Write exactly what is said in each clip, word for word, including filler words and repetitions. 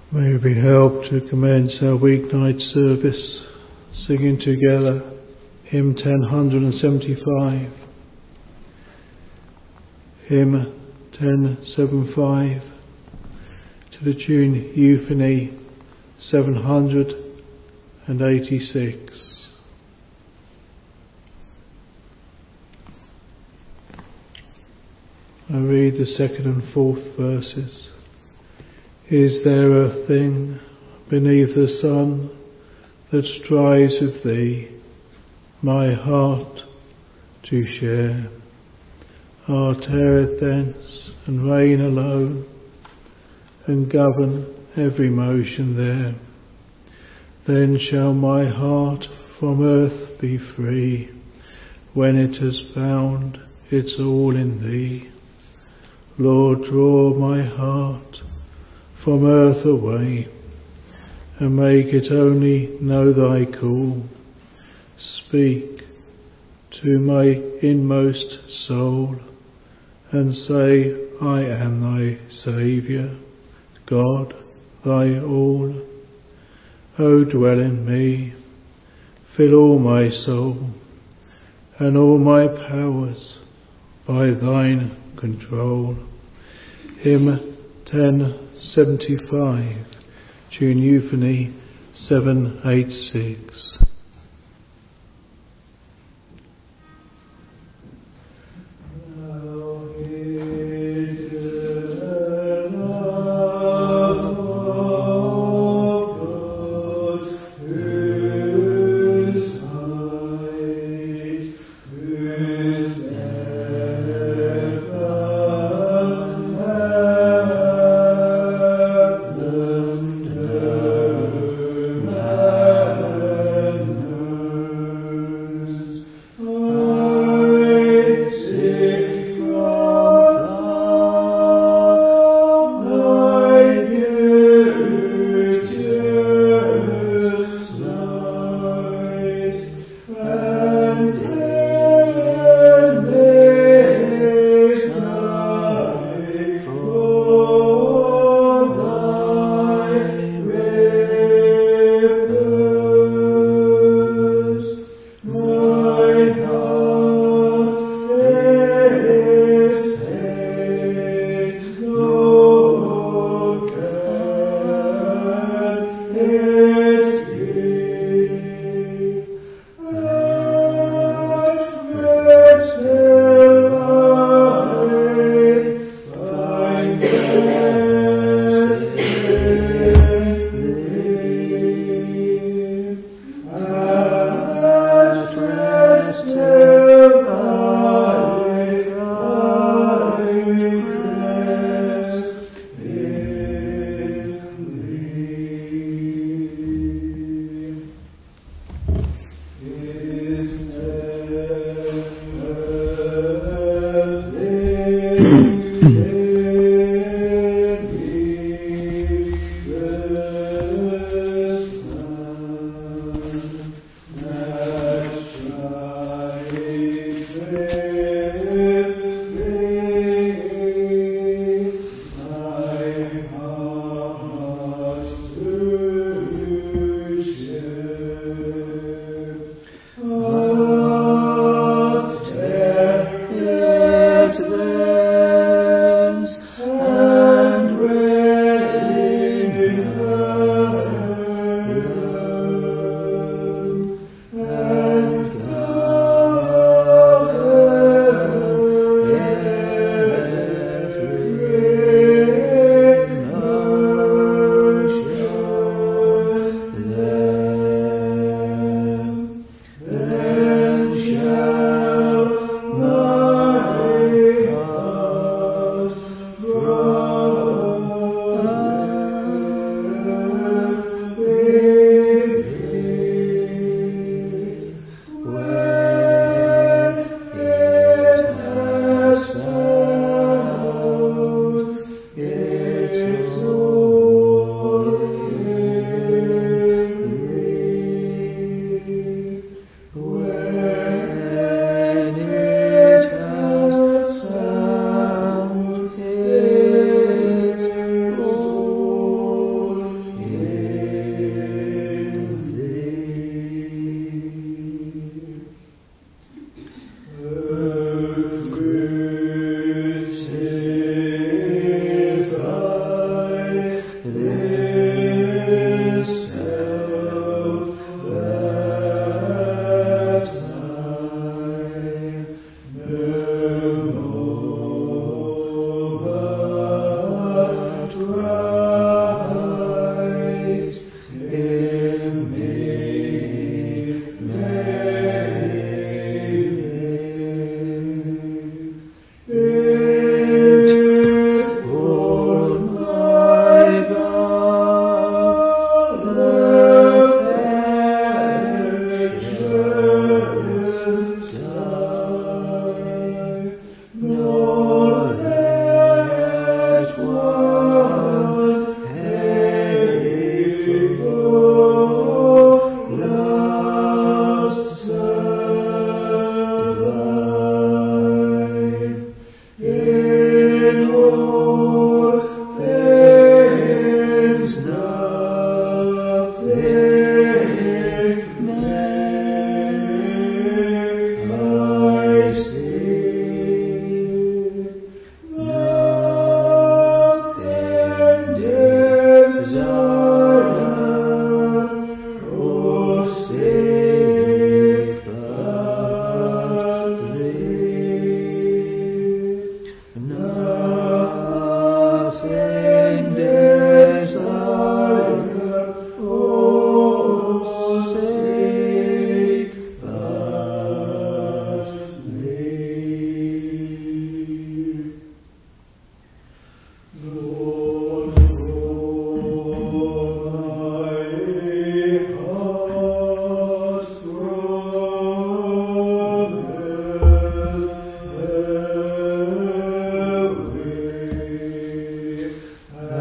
May we be helped to commence our weeknight service, singing together hymn ten seventy-five. Hymn ten seventy-five to the tune Euphony seven hundred eighty-six. I read the second and fourth verses. Is there a thing beneath the sun that strives with thee, my heart to share? Ah, tear it thence and reign alone, and govern every motion there. Then shall my heart from earth be free, when it has found its all in thee. Lord, draw my heart from earth away, and make it only know thy call. Speak to my inmost soul, and say, I am thy Saviour, God, thy all. O dwell in me, fill all my soul, and all my powers by thine control. Hymn ten seventy-five, tune Euphony seven eighty-six. Amen.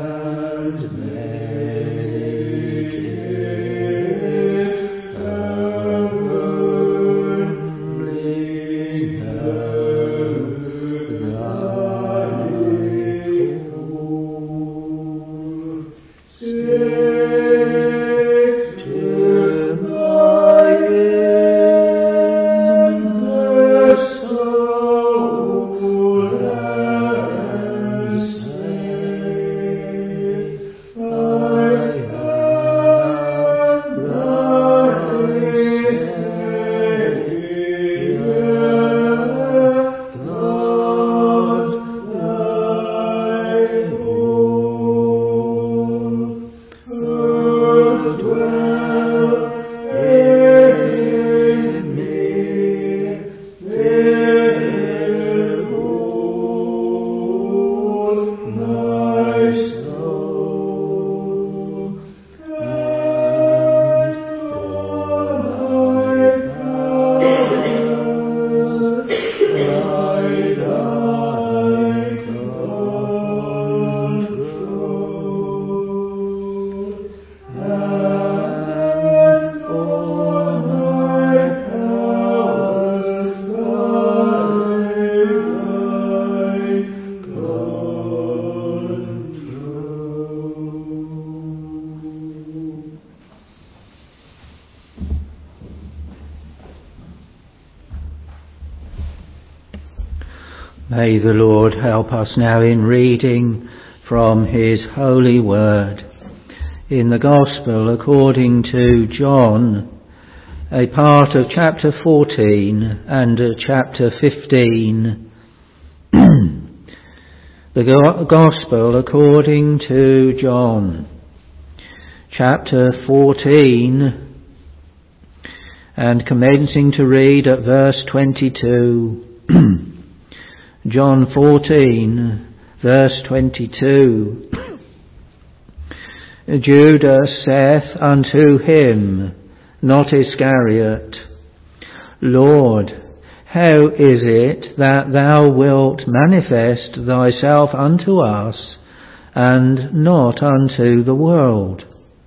May the Lord help us now in reading from his holy word. In the Gospel according to John, a part of chapter fourteen and chapter fifteen. The Go- Gospel according to John, chapter fourteen, and commencing to read at verse twenty-two. John fourteen, verse twenty-two. Judas saith unto him, not Iscariot, Lord, how is it that thou wilt manifest thyself unto us, and not unto the world?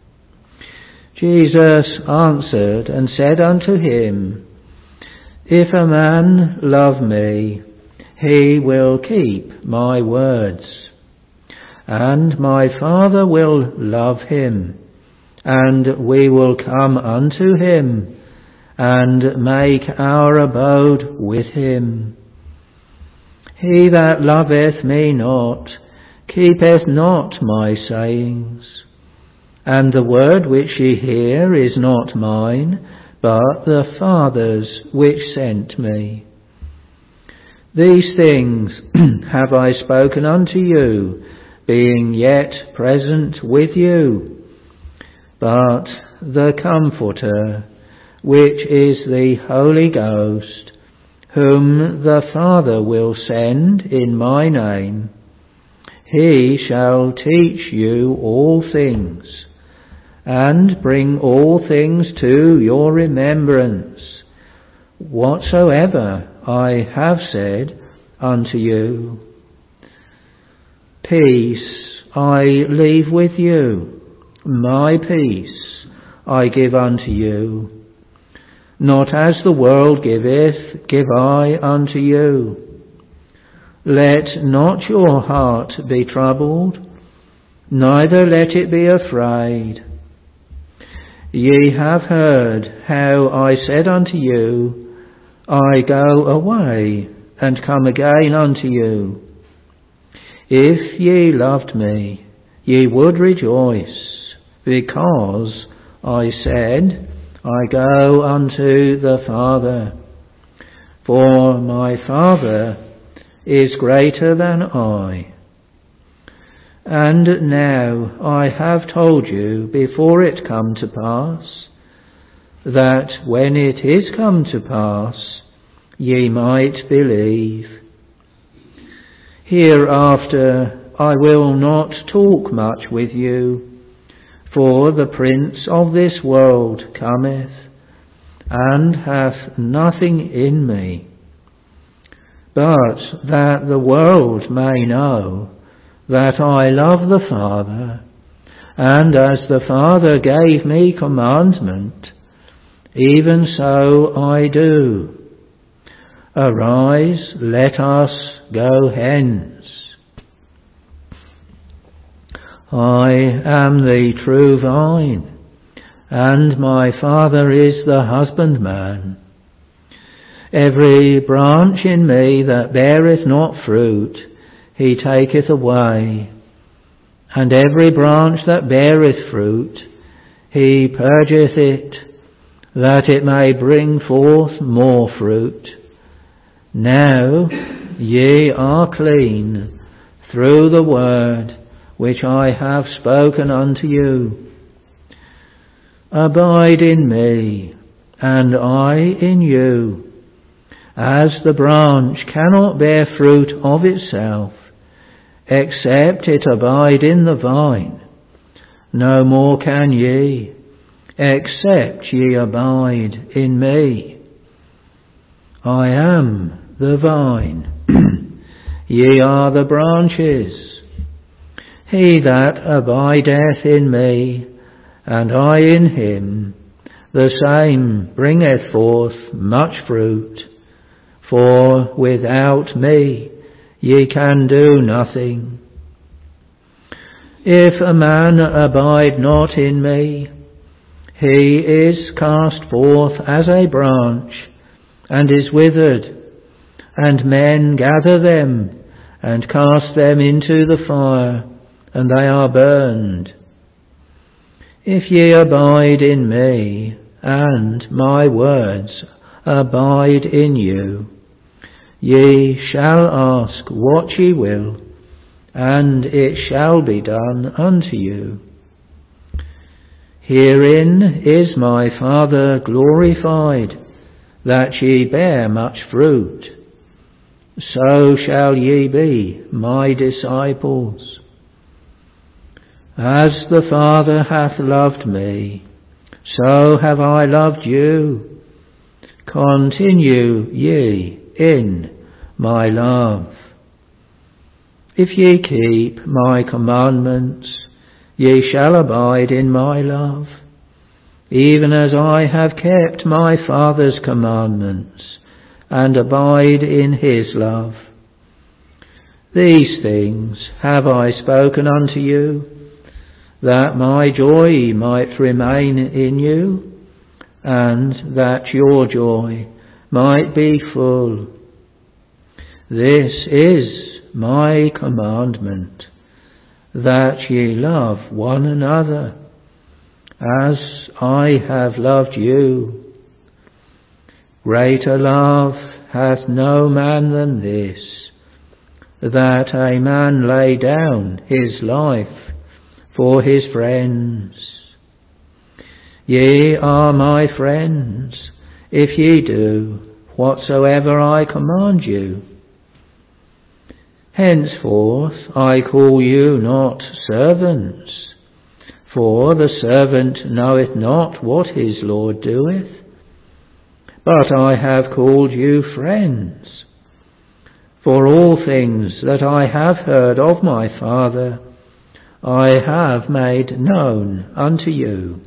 Jesus answered and said unto him, If a man love me, he will keep my words, and my Father will love him, and we will come unto him, and make our abode with him. He that loveth me not, keepeth not my sayings, and the word which ye hear is not mine, but the Father's which sent me. These things have I spoken unto you, being yet present with you. But the Comforter, which is the Holy Ghost, whom the Father will send in my name, he shall teach you all things, and bring all things to your remembrance, whatsoever I have said unto you. Peace I leave with you, my peace I give unto you. Not as the world giveth, give I unto you. Let not your heart be troubled, neither let it be afraid. Ye have heard how I said unto you, I go away and come again unto you. If ye loved me, ye would rejoice, because I said, I go unto the Father. For my Father is greater than I. And now I have told you before it come to pass, that when it is come to pass, ye might believe. Hereafter I will not talk much with you, for the prince of this world cometh, and hath nothing in me. But that the world may know that I love the Father, and as the Father gave me commandment, even so I do. Arise, let us go hence. I am the true vine, and my Father is the husbandman. Every branch in me that beareth not fruit, he taketh away, and every branch that beareth fruit, he purgeth it, that it may bring forth more fruit. Now ye are clean through the word which I have spoken unto you. Abide in me, and I in you. As the branch cannot bear fruit of itself, except it abide in the vine, no more can ye, except ye abide in me. I am the vine, ye are the branches. He that abideth in me, and I in him, the same bringeth forth much fruit. For without me ye can do nothing. If a man abide not in me, he is cast forth as a branch, and is withered, and men gather them, and cast them into the fire, and they are burned. If ye abide in me, and my words abide in you, ye shall ask what ye will, and it shall be done unto you. Herein is my Father glorified, that ye bear much fruit. So shall ye be my disciples. As the Father hath loved me, so have I loved you. Continue ye in my love. If ye keep my commandments, ye shall abide in my love, even as I have kept my Father's commandments, and abide in his love. These things have I spoken unto you, that my joy might remain in you, and that your joy might be full. This is my commandment, that ye love one another, as I have loved you. Greater love hath no man than this, that a man lay down his life for his friends. Ye are my friends, if ye do whatsoever I command you. Henceforth I call you not servants, for the servant knoweth not what his Lord doeth, but I have called you friends. For all things that I have heard of my Father, I have made known unto you.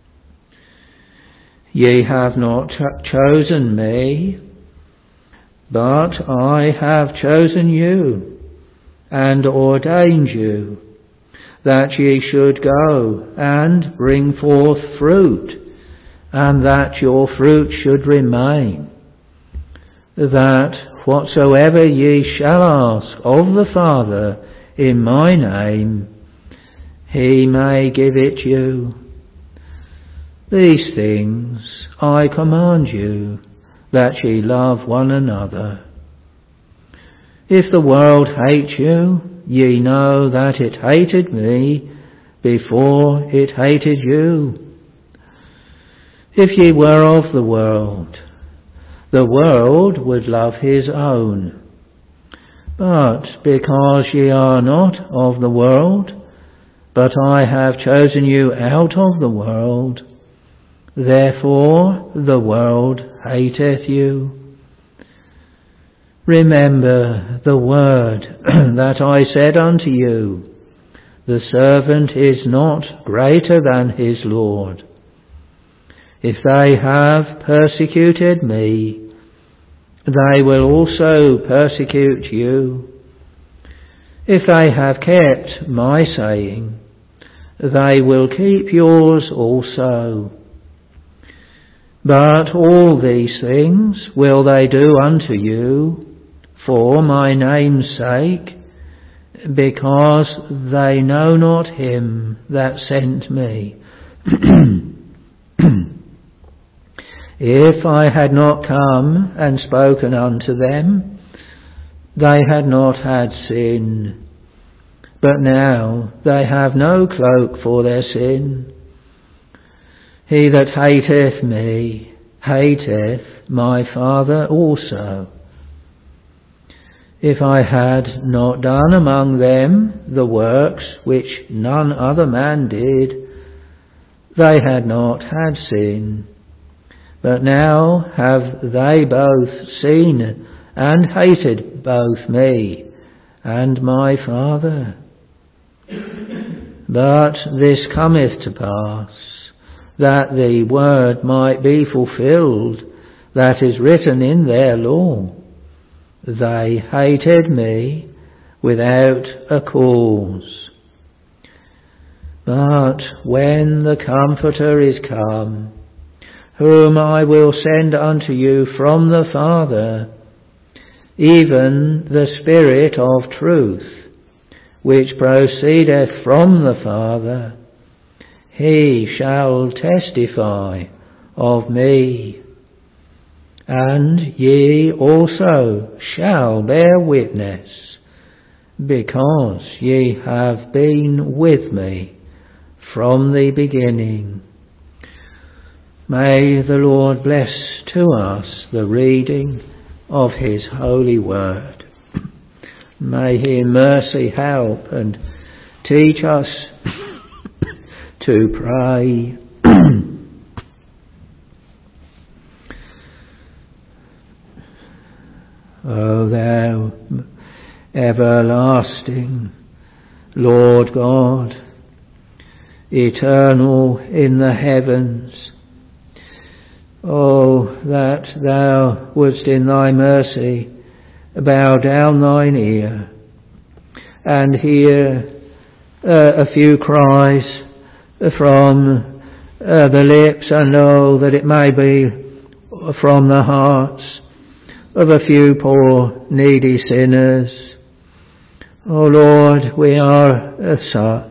Ye have not ch- chosen me, but I have chosen you, and ordained you, that ye should go and bring forth fruit, and that your fruit should remain, that whatsoever ye shall ask of the Father in my name, he may give it you. These things I command you, that ye love one another. If the world hate you, ye know that it hated me before it hated you. If ye were of the world, the world would love his own. But because ye are not of the world, but I have chosen you out of the world, therefore the world hateth you. Remember the word that I said unto you, the servant is not greater than his Lord. If they have persecuted me, they will also persecute you. If they have kept my saying, they will keep yours also. But all these things will they do unto you for my name's sake, because they know not him that sent me. If I had not come and spoken unto them, they had not had sin. But now they have no cloak for their sin. He that hateth me hateth my Father also. If I had not done among them the works which none other man did, they had not had sin. But now have they both seen and hated both me and my Father. But this cometh to pass, that the word might be fulfilled that is written in their law. They hated me without a cause. But when the Comforter is come, whom I will send unto you from the Father, even the Spirit of truth, which proceedeth from the Father, he shall testify of me. And ye also shall bear witness, because ye have been with me from the beginning. May the Lord bless to us the reading of his holy word. May he in mercy help and teach us to pray. O thou everlasting Lord God, eternal in the heavens, O that thou wouldst in thy mercy bow down thine ear and hear uh, a few cries from uh, the lips, and know that it may be from the hearts of a few poor needy sinners. O Lord, we are as such.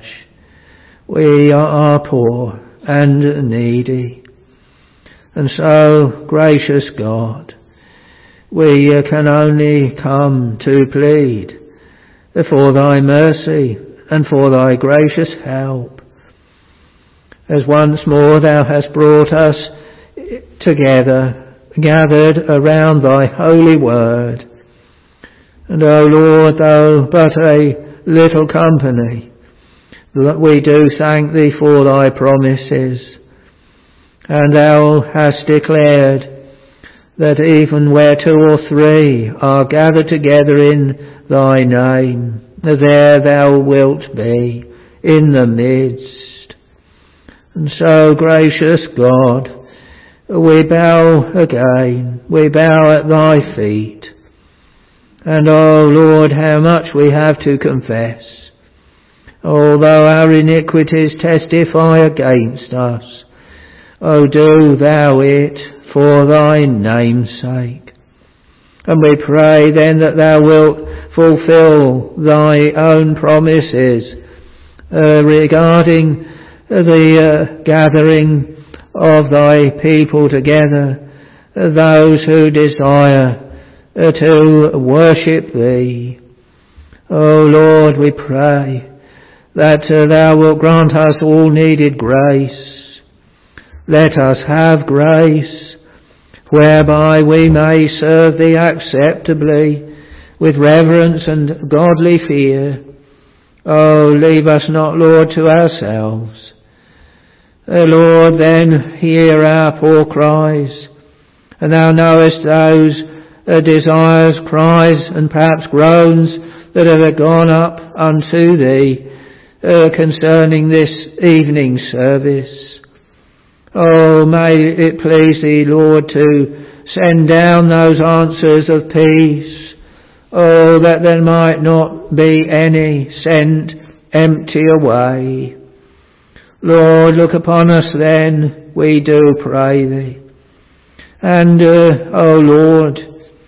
We are poor and needy. And so, gracious God, we can only come to plead for thy mercy and for thy gracious help, as once more thou hast brought us together, gathered around thy holy word. And, O Lord, though but a little company, that we do thank thee for thy promises. And thou hast declared that even where two or three are gathered together in thy name, there thou wilt be in the midst. And so, gracious God, we bow again, we bow at thy feet. And, O Lord, how much we have to confess. Although our iniquities testify against us, O do thou it for thy name's sake. And we pray then that thou wilt fulfill thy own promises uh, regarding the uh, gathering of thy people together, uh, those who desire uh, to worship thee. O Lord, we pray that uh, thou wilt grant us all needed grace. Let us have grace whereby we may serve thee acceptably with reverence and godly fear. Oh, leave us not, Lord, to ourselves. Uh, Lord, then hear our poor cries, and thou knowest those uh, desires, cries, and perhaps groans that have gone up unto thee uh, concerning this evening service. Oh, may it please thee, Lord, to send down those answers of peace. Oh, that there might not be any sent empty away. Lord, look upon us then, we do pray thee. And, uh, oh Lord,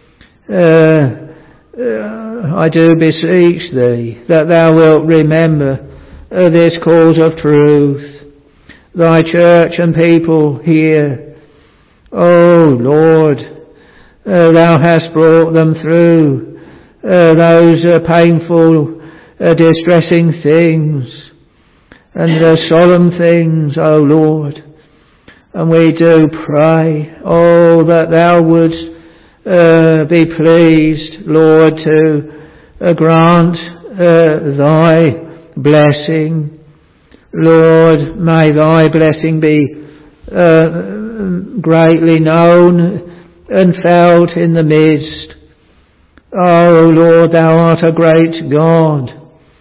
uh, uh, I do beseech thee that thou wilt remember uh, this cause of truth, thy church and people here. Oh Lord, uh, thou hast brought them through uh, those uh, painful, uh, distressing things and uh, solemn things, O Lord. And we do pray, oh, that thou wouldst uh, be pleased, Lord, to uh, grant uh, thy blessing. Lord, may thy blessing be uh, greatly known and felt in the midst. Oh, Lord, thou art a great God.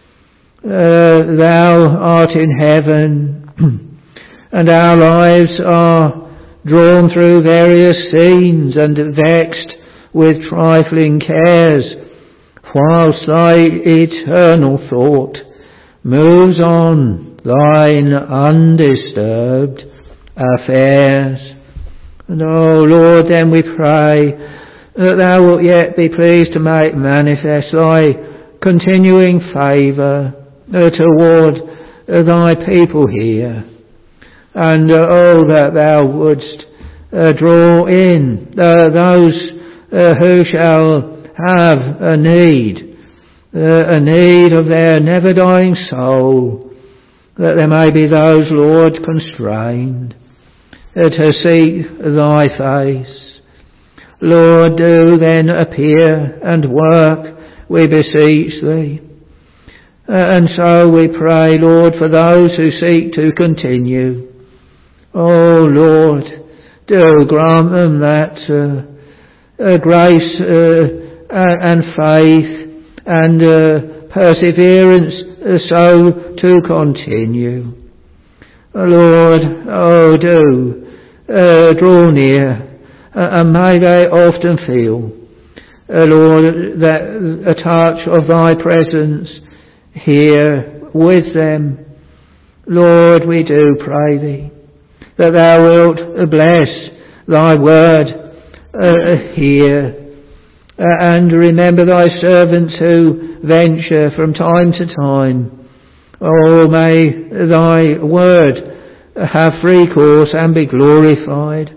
Uh, thou art in heaven, and our lives are drawn through various scenes and vexed with trifling cares, whilst thy eternal thought moves on thine undisturbed affairs. And, oh Lord, then we pray that thou wilt yet be pleased to make manifest thy continuing favour Uh, toward uh, thy people here, and uh, oh, that thou wouldst uh, draw in uh, those uh, who shall have a need, uh, a need of their never-dying soul, that there may be those, Lord, constrained uh, to seek thy face. Lord, do then appear and work, we beseech thee. Uh, and so we pray, Lord, for those who seek to continue. Oh, Lord, do grant them that uh, uh, grace uh, and faith and uh, perseverance uh, so to continue. Uh, Lord, oh, do uh, draw near, uh, and may they often feel, uh, Lord, that a touch of thy presence here with them. Lord, we do pray thee that thou wilt bless thy word uh, here, uh, and remember thy servants who venture from time to time. Oh, may thy word have free course and be glorified.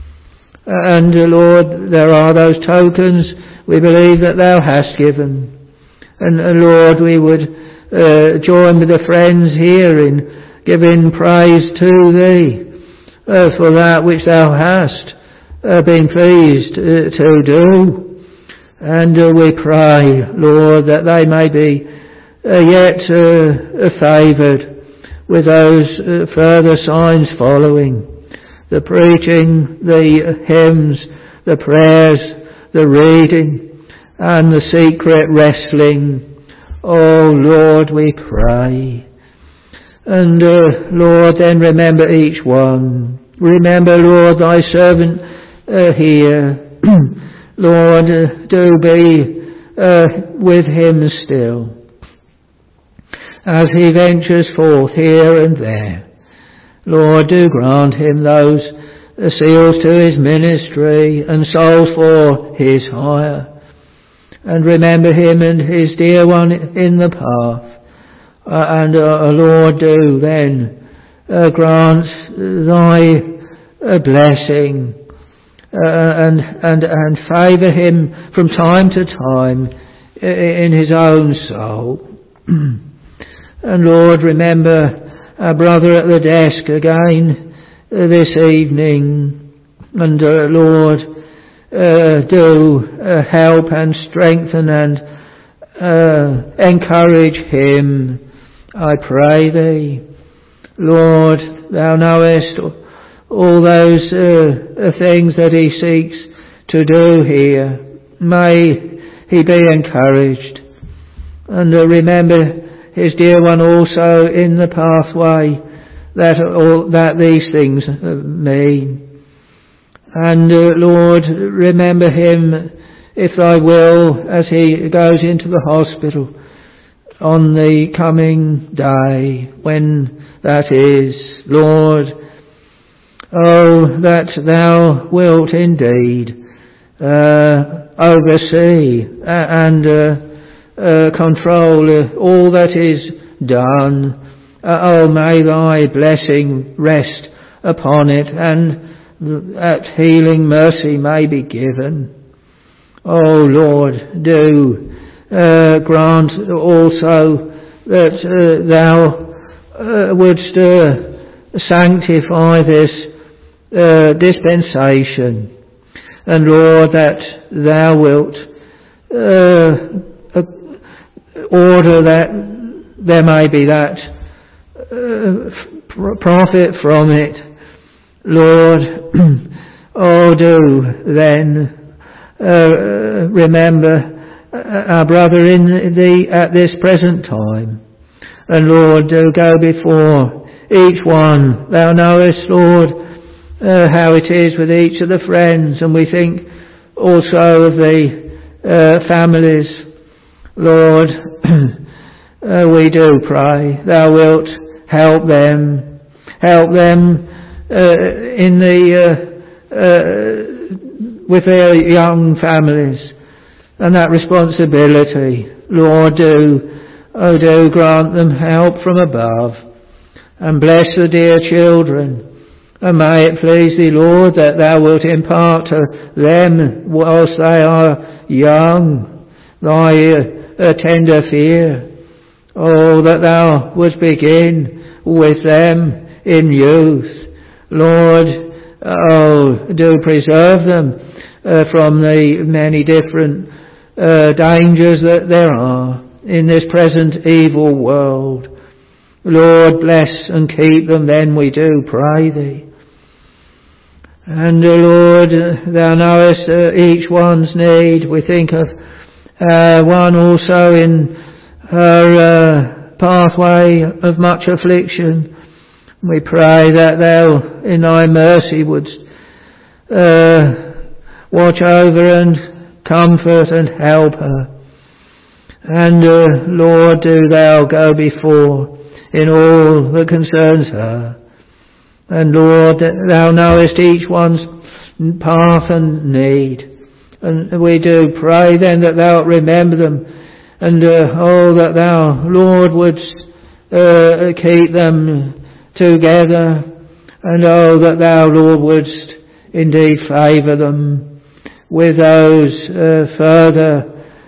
And uh, Lord, there are those tokens we believe that thou hast given. And uh, Lord, we would Uh, join with the friends here in giving praise to thee uh, for that which thou hast uh, been pleased uh, to do. And uh, we pray, Lord, that they may be uh, yet uh, favoured with those uh, further signs following: the preaching, the hymns, the prayers, the reading, and the secret wrestling. Oh Lord, we pray. And uh, Lord, then remember each one. Remember, Lord, thy servant uh, here. Lord, uh, do be uh, with him still, as he ventures forth here and there. Lord, do grant him those uh, seals to his ministry and souls for his hire. And remember him and his dear one in the path. Uh, and, uh, Lord, do then uh, grant thy uh, blessing uh, and, and, and favour him from time to time in his own soul. And, Lord, remember our brother at the desk again uh, this evening. And, uh, Lord, Uh, do uh, help and strengthen and uh, encourage him, I pray thee. Lord, thou knowest all those uh, things that he seeks to do here. may he be encouraged. And uh, remember his dear one also in the pathway that all that these things mean. And uh, Lord, remember him, if thy will, as he goes into the hospital on the coming day, when that is, Lord. Oh, that thou wilt indeed uh, oversee and uh, uh, control uh, all that is done. Uh, oh, may thy blessing rest upon it, and that healing mercy may be given. Oh, Lord, do uh, grant also that uh, thou uh, wouldst uh, sanctify this uh, dispensation, and Lord, that thou wilt uh, uh, order that there may be that uh, profit from it, Lord. Oh, do then uh, remember our brother in the at this present time, and Lord, do go before each one. Thou knowest, Lord, uh, how it is with each of the friends, and we think also of the uh, families. Lord, uh, we do pray thou wilt help them, help them uh, in the uh, uh, with their young families and that responsibility. Lord, do oh do grant them help from above, and bless the dear children. And may it please thee, Lord, that thou wilt impart to them, whilst they are young, thy uh, tender fear. Oh, that thou wouldst begin with them in youth. Lord, oh, do preserve them uh, from the many different uh, dangers that there are in this present evil world. Lord, bless and keep them, then we do pray thee. And uh, Lord, uh, thou knowest uh, each one's need. We think of uh, one also in her uh, pathway of much affliction. We pray that thou in thy mercy wouldst uh, watch over and comfort and help her. And uh, Lord, do thou go before in all that concerns her. And Lord, thou knowest each one's path and need. And we do pray then that thou remember them. And uh, oh, that thou, Lord, wouldst uh, keep them together. And oh, that thou, Lord, wouldst indeed favour them with those uh, further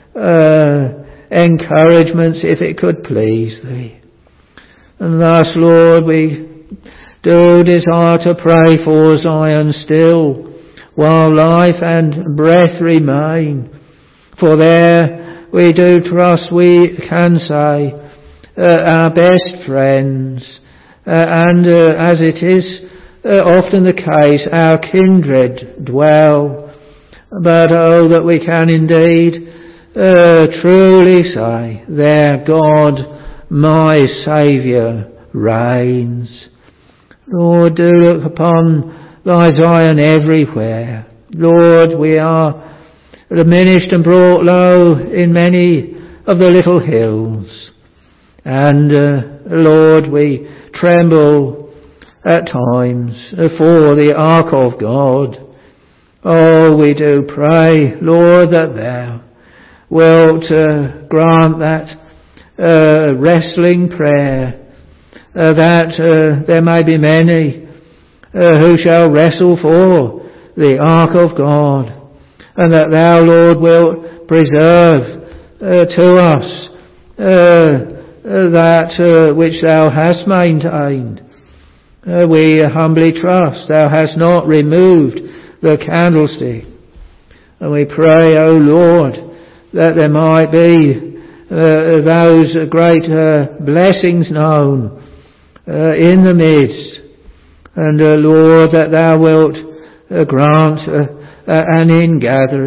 uh, encouragements, if it could please thee. And thus, Lord, we do desire to pray for Zion still, while life and breath remain. For there we do trust we can say, uh, our best friends, uh, and uh, as it is uh, often the case, our kindred dwell. But oh, that we can indeed uh, truly say, there God, my Saviour, reigns. Lord, do look upon thy Zion everywhere. Lord, we are diminished and brought low in many of the little hills. And, uh, Lord, we tremble at times for the ark of God. Oh, we do pray, Lord, that thou wilt uh, grant that uh, wrestling prayer, Uh, that uh, there may be many uh, who shall wrestle for the ark of God, and that thou, Lord, wilt preserve uh, to us uh, uh, that uh, which thou hast maintained. Uh, we humbly trust thou hast not removed the candlestick, and we pray, O Lord, that there might be uh, those great uh, blessings known Uh, in the midst, and uh, Lord, that thou wilt uh, grant uh, uh, an ingathering.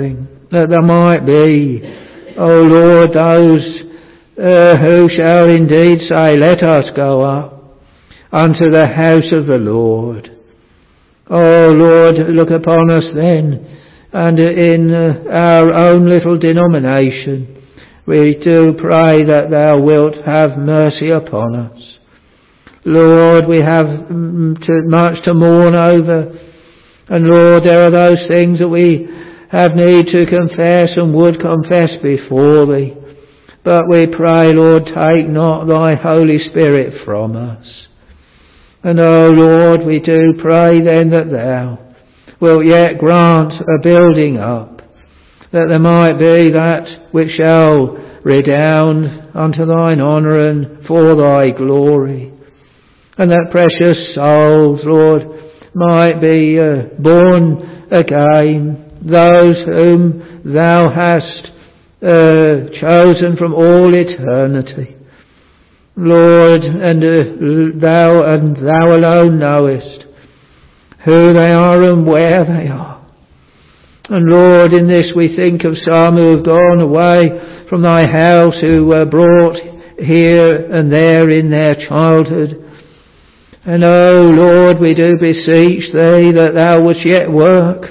that there might be, O Lord, those uh, who shall indeed say, let us go up unto the house of the Lord. O Lord, look upon us then, and in uh, our own little denomination, we do pray that thou wilt have mercy upon us. Lord, we have too much to mourn over, and Lord, there are those things that we have need to confess and would confess before thee. But we pray, Lord, take not thy Holy Spirit from us. And O Lord, we do pray then that thou wilt yet grant a building up, that there might be that which shall redound unto thine honour and for thy glory, and that precious souls, Lord, might be uh, born again, those whom thou hast uh, chosen from all eternity. Lord, and uh, thou and thou alone knowest who they are and where they are. And Lord, in this we think of some who have gone away from thy house, who were brought here and there in their childhood. And oh Lord, we do beseech thee that thou wouldst yet work.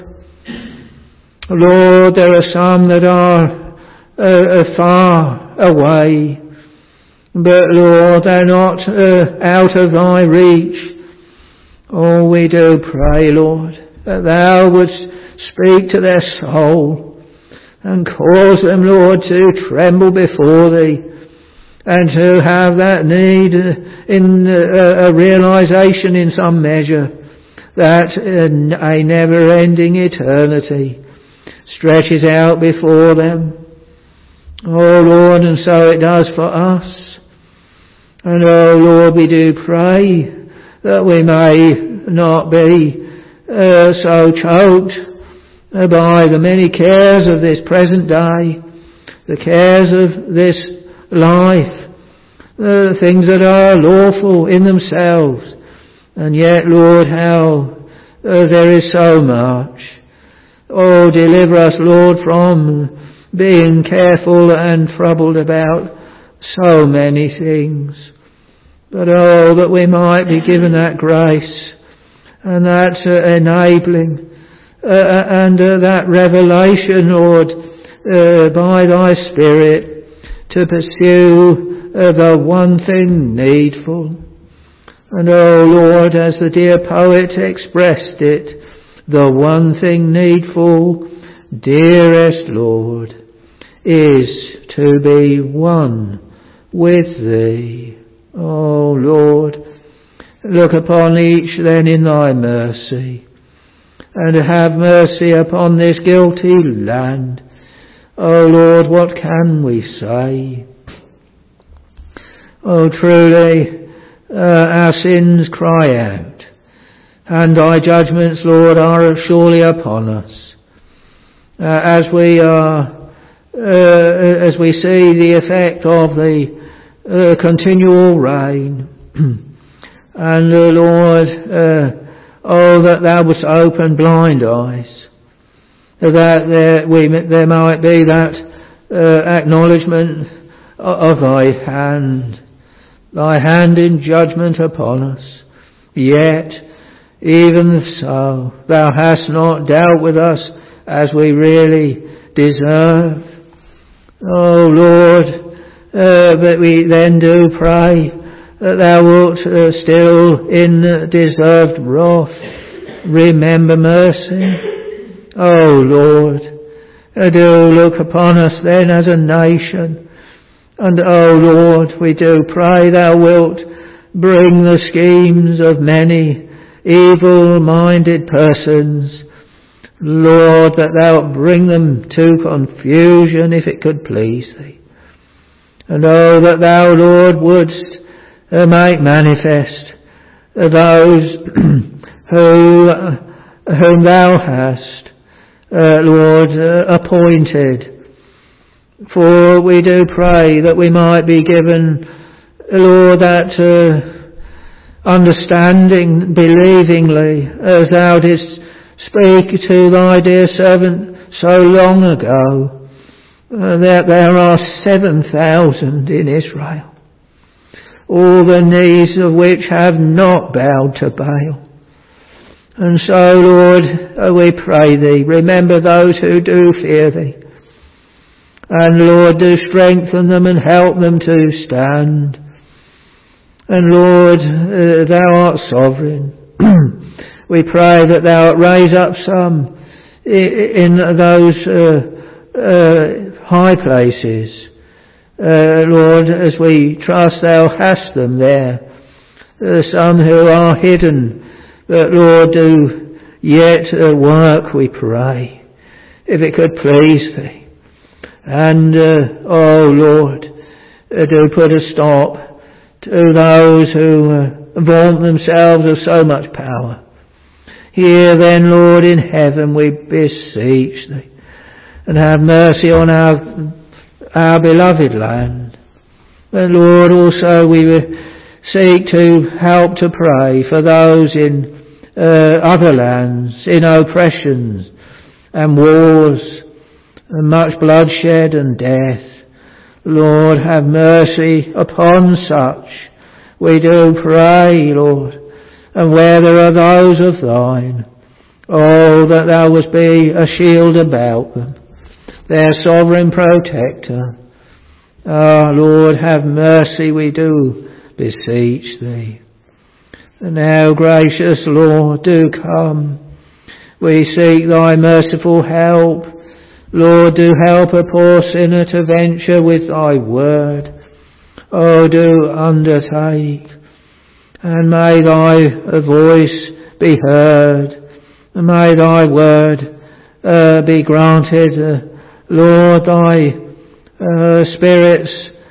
Lord, there are some that are uh, far away, but Lord, they're not uh, out of thy reach. Oh, we do pray, Lord, that thou wouldst speak to their soul and cause them, Lord, to tremble before thee, and to have that need in uh, a realization in some measure that uh, a never-ending eternity stretches out before them. Oh Lord, and so it does for us. And oh Lord, we do pray that we may not be uh, so choked by the many cares of this present day, the cares of this life, the things that are lawful in themselves, and yet, Lord, how uh, there is so much. Oh, deliver us, Lord, from being careful and troubled about so many things. But oh, that we might be given that grace and that uh, enabling uh, and uh, that revelation, Lord, uh, by thy Spirit, to pursue uh, the one thing needful. And oh Lord, as the dear poet expressed it, the one thing needful, dearest Lord, is to be one with thee. Oh Lord, look upon each then in thy mercy, and have mercy upon this guilty land. Oh Lord, what can we say? Oh, truly, uh, our sins cry out, and thy judgments, Lord, are surely upon us. Uh, as we are, uh, as we see the effect of the uh, continual rain, and uh, Lord, uh, oh, that thou wouldst open blind eyes, that there, we, there might be that uh, acknowledgement of thy hand, thy hand in judgment upon us. Yet, even so, thou hast not dealt with us as we really deserve. Oh Lord, uh, but we then do pray that thou wilt uh, still in deserved wrath remember mercy. Oh Lord, uh, do look upon us then as a nation. And oh Lord, we do pray thou wilt bring the schemes of many evil-minded persons, Lord, that thou bring them to confusion if it could please thee. And oh, that thou, Lord, wouldst uh, make manifest uh, those who, uh, whom thou hast, uh, Lord, uh, appointed. For we do pray that we might be given, Lord, that uh, understanding believingly, as thou didst speak to thy dear servant so long ago uh, that there are seven thousand in Israel, all the knees of which have not bowed to Baal. And so, Lord, uh, we pray Thee, remember those who do fear Thee. And Lord, do strengthen them and help them to stand. And Lord, uh, Thou art sovereign. We pray that Thou art raise up some in those uh, uh, high places. Uh, Lord, as we trust Thou hast them there. Uh, some who are hidden, but Lord, do yet uh, work, we pray, if it could please Thee. And, uh, oh Lord, uh, do put a stop to those who uh, vaunt themselves of so much power. Here then, Lord, in heaven we beseech Thee, and have mercy on our, our beloved land. And Lord, also we seek to help to pray for those in uh, other lands, in oppressions and wars, and much bloodshed and death. Lord, have mercy upon such. We do pray, Lord, and where there are those of Thine, oh, that Thou wouldst be a shield about them, their sovereign protector. Ah, Lord, have mercy, we do beseech Thee. And now, gracious Lord, do come. We seek Thy merciful help. Lord, do help a poor sinner to venture with Thy word. Oh, do undertake. And may Thy voice be heard. And may Thy word uh, be granted. Uh, Lord, Thy uh, Spirit's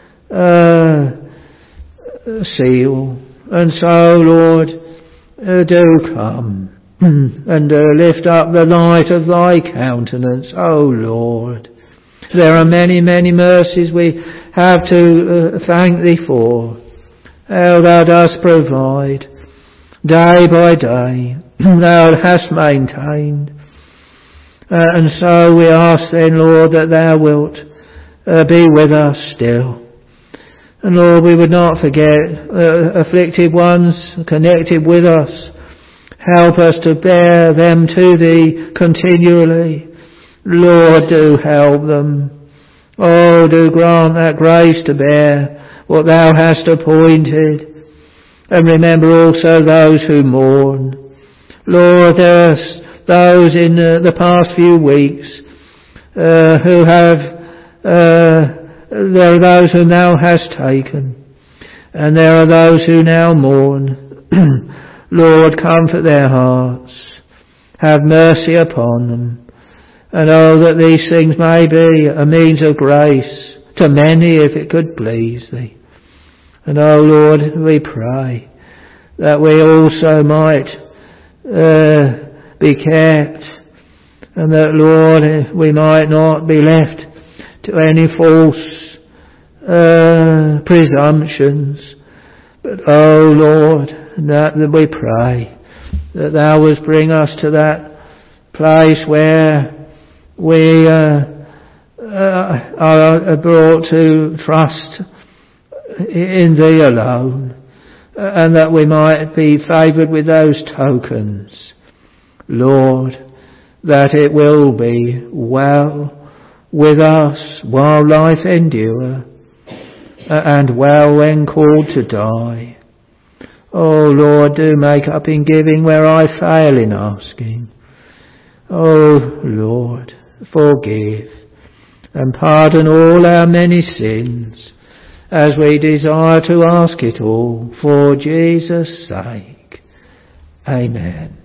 uh, seal. And so, Lord, uh, do come. And uh, lift up the light of Thy countenance, O Lord. There are many, many mercies we have to uh, thank Thee for. How Thou dost provide, day by day, Thou hast maintained. Uh, and so we ask then, Lord, that Thou wilt uh, be with us still. And Lord, we would not forget uh, afflicted ones connected with us. Help us to bear them to Thee continually. Lord, do help them. Oh, do grant that grace to bear what Thou hast appointed. And remember also those who mourn. Lord, there are those in uh, the past few weeks uh, who have, uh, there are those whom Thou hast taken. And there are those who now mourn. Lord, comfort their hearts. Have mercy upon them. And oh, that these things may be a means of grace to many, if it could please Thee. And oh, Lord, we pray that we also might uh, be kept, and that, Lord, we might not be left to any false uh, presumptions. But oh, Lord, that, that we pray that Thou wouldst bring us to that place where we uh, uh, are brought to trust in Thee alone, and that we might be favoured with those tokens, Lord, that it will be well with us while life endure, and well when called to die. Oh, Lord, do make up in giving where I fail in asking. Oh, Lord, forgive and pardon all our many sins, as we desire to ask it all for Jesus' sake. Amen.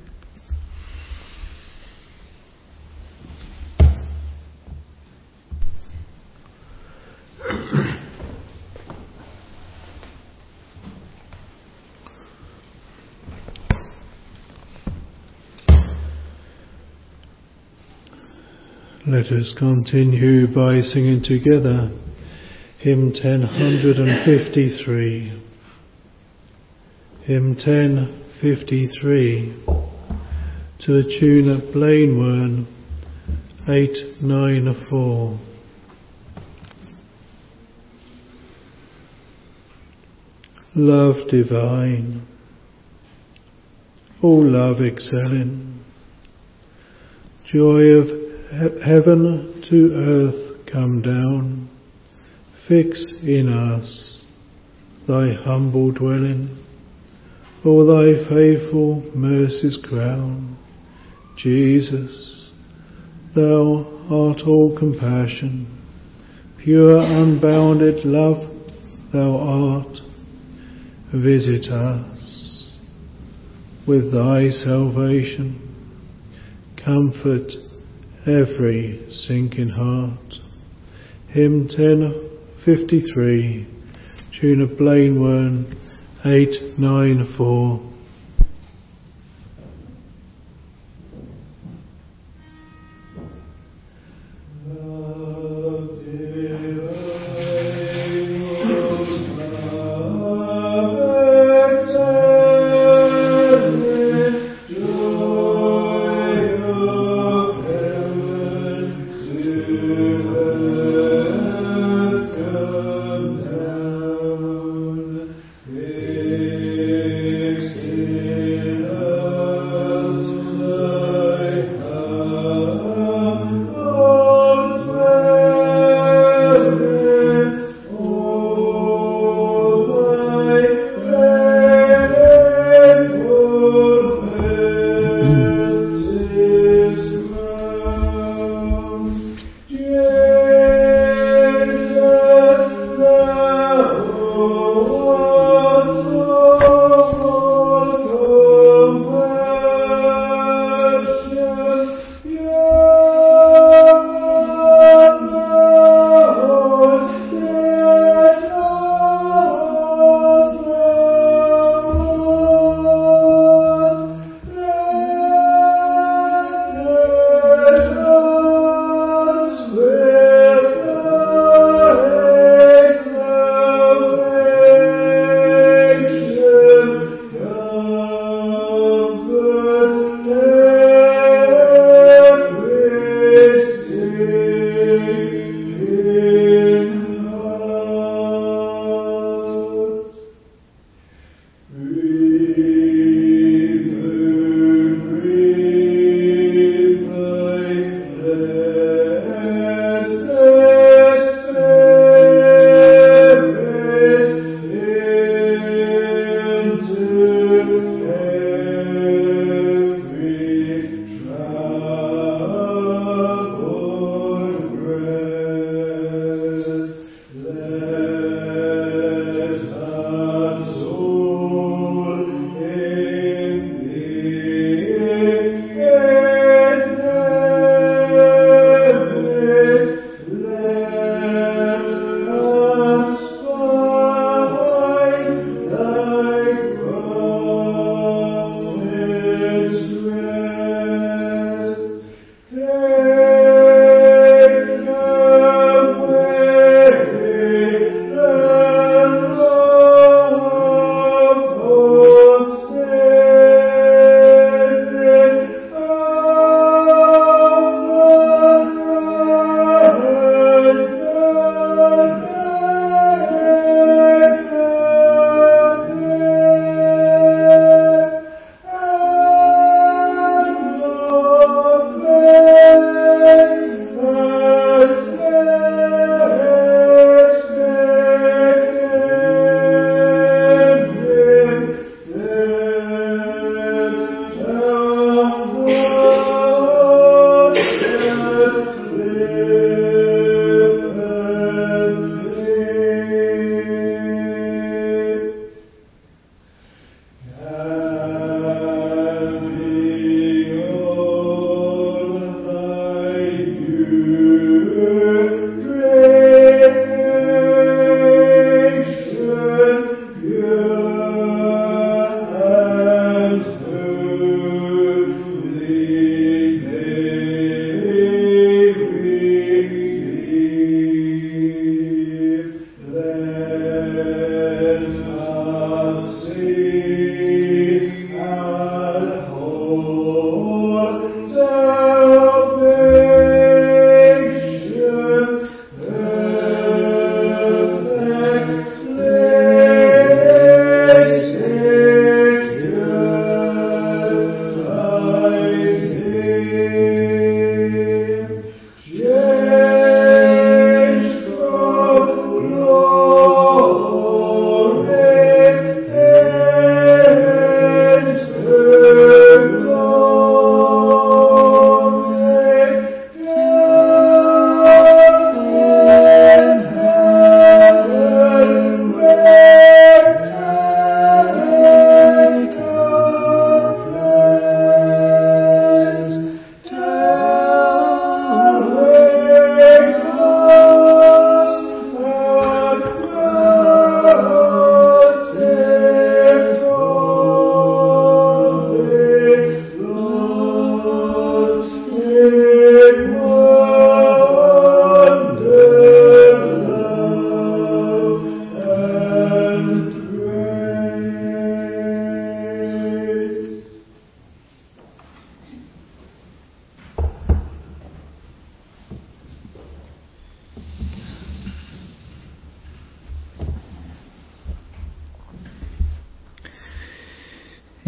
Let us continue by singing together hymn ten fifty-three. Hymn ten fifty-three, to the tune of Blainwern eight nine four. Love divine, all love excelling, joy of he- heaven to earth come down, fix in us thy humble dwelling, for thy faithful mercies crown. Jesus, thou art all compassion, pure unbounded love thou art. Visit us with thy salvation, comfort every sinking heart. Hymn ten fifty-three, tune of Blainwern, eight nine four. Sing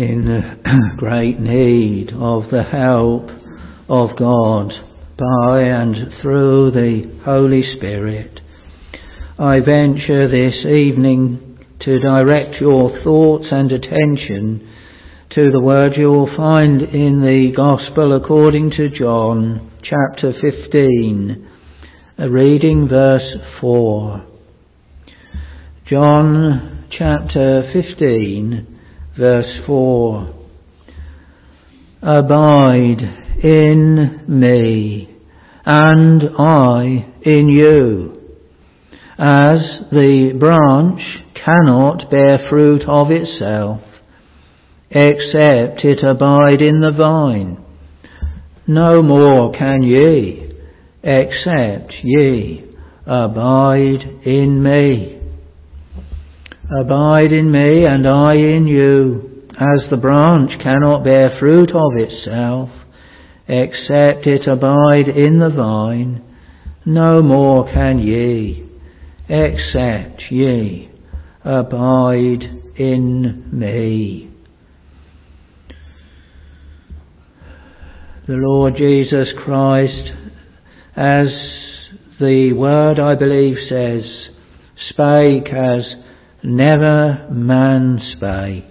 in great need of the help of God by and through the Holy Spirit, I venture this evening to direct your thoughts and attention to the word you will find in the Gospel according to John, chapter fifteen, reading verse four. John chapter fifteen, verse four. Abide in me, and I in you. As the branch cannot bear fruit of itself, except it abide in the vine, no more can ye, except ye abide in me. Abide in me, and I in you. As the branch cannot bear fruit of itself, except it abide in the vine, no more can ye, except ye abide in me. The Lord Jesus Christ, as the word I believe says, spake as never man spake.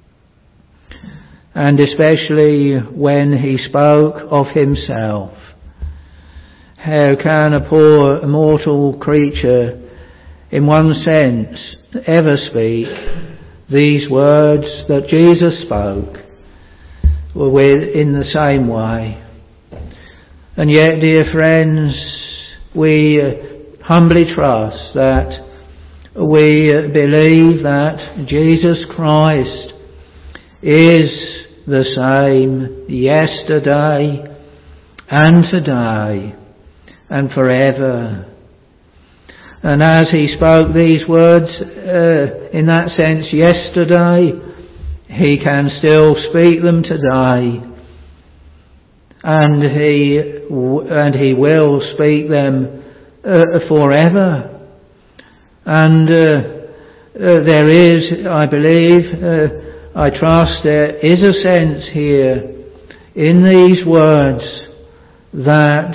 And especially when he spoke of himself. How can a poor mortal creature, in one sense, ever speak these words that Jesus spoke with in the same way? And yet, dear friends, we humbly trust that we believe that Jesus Christ is the same yesterday and today and forever. And as he spoke these words uh, in that sense yesterday, he can still speak them today, and he and he will speak them uh, forever. And uh, uh, there is, I believe, uh, I trust there is a sense here in these words that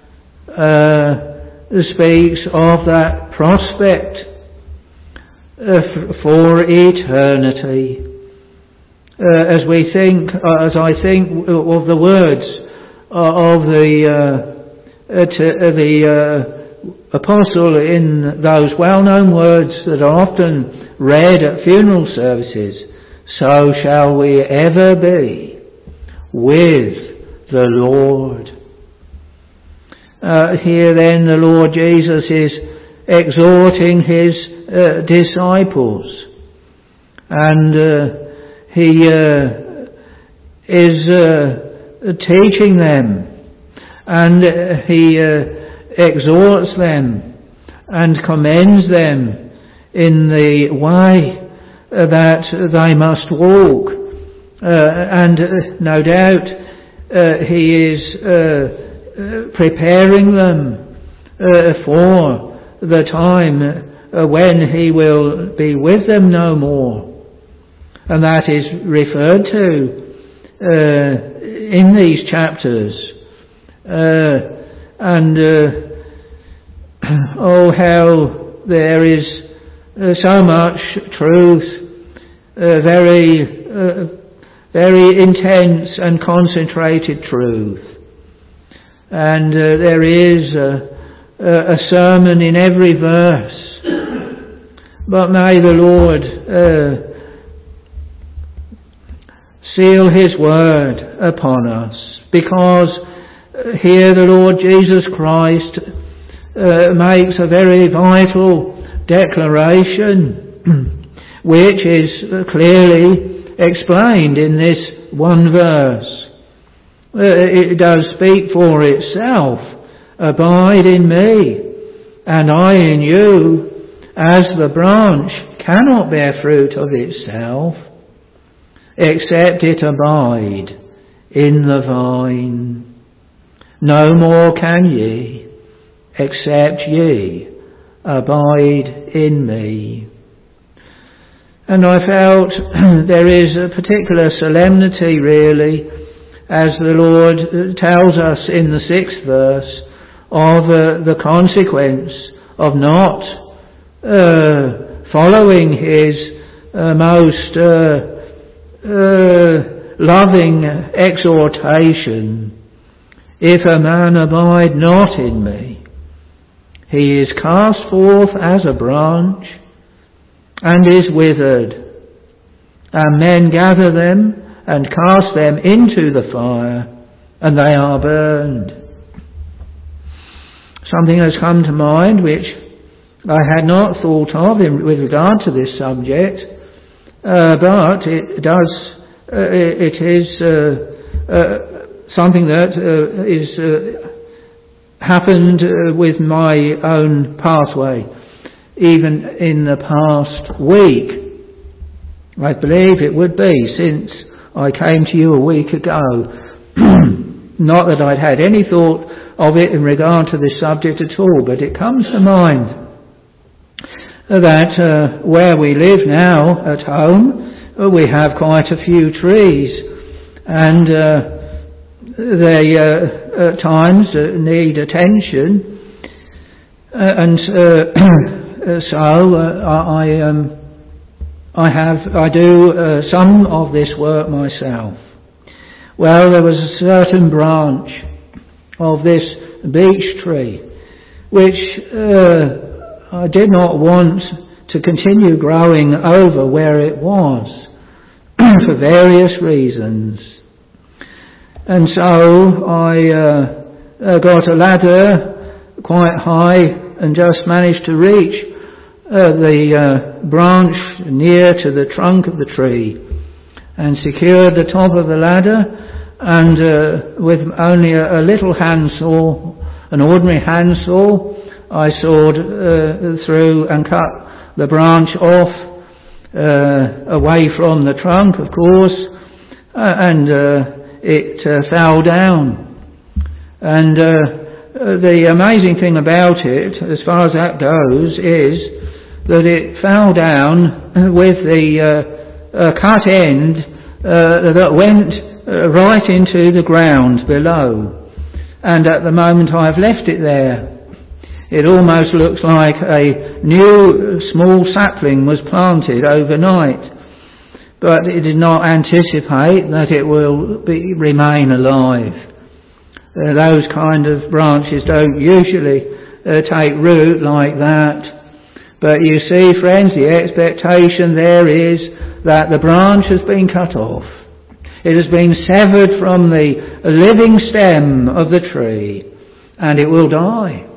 uh, speaks of that prospect uh, for eternity. Uh, as we think, uh, as I think of the words of the uh, uh, to, uh, the uh, apostle in those well-known words that are often read at funeral services, so shall we ever be with the Lord. Uh, here then the Lord Jesus is exhorting his uh, disciples, and uh, he uh, is uh, teaching them, and uh, he uh, exhorts them and commends them in the way that they must walk, uh, and uh, no doubt uh, he is uh, uh, preparing them uh, for the time uh, when he will be with them no more, and that is referred to uh, in these chapters. Uh, and uh, oh, how there is uh, so much truth. Uh, very, uh, very intense and concentrated truth. And uh, there is a, a sermon in every verse. But may the Lord uh, seal his word upon us, because here the Lord Jesus Christ uh, makes a very vital declaration which is clearly explained in this one verse. Uh, it does speak for itself. Abide in me, and I in you, as the branch cannot bear fruit of itself, except it abide in the vine. No more can ye, except ye abide in me. And I felt there is a particular solemnity, really, as the Lord tells us in the sixth verse, of uh, the consequence of not uh, following His uh, most uh, uh, loving exhortation. If a man abide not in me, he is cast forth as a branch and is withered, and men gather them and cast them into the fire, and they are burned. Something has come to mind which I had not thought of in, with regard to this subject, uh, but it does, uh, it is uh, uh, something that uh, is uh, happened uh, with my own pathway. Even in the past week, I believe it would be, since I came to you a week ago. Not that I'd had any thought of it in regard to this subject at all, but it comes to mind that uh, where we live now at home, uh, we have quite a few trees, and uh, they uh, at times uh, need attention, uh, and uh, Uh, so uh, I um, I have I do uh, some of this work myself. Well, there was a certain branch of this beech tree which uh, I did not want to continue growing over where it was for various reasons, and so I uh, uh, got a ladder quite high and just managed to reach Uh, the uh, branch near to the trunk of the tree, and secured the top of the ladder, and uh, with only a, a little handsaw, an ordinary handsaw, I sawed uh, through and cut the branch off, uh, away from the trunk, of course, uh, and uh, it uh, fell down. And uh, the amazing thing about it, as far as that goes, is that it fell down with the uh, uh, cut end uh, that went uh, right into the ground below. And at the moment I've left it there, it almost looks like a new small sapling was planted overnight. But it did not anticipate that it will be, remain alive. Uh, those kind of branches don't usually uh, take root like that. But you see, friends, the expectation there is that the branch has been cut off. It has been severed from the living stem of the tree, and it will die.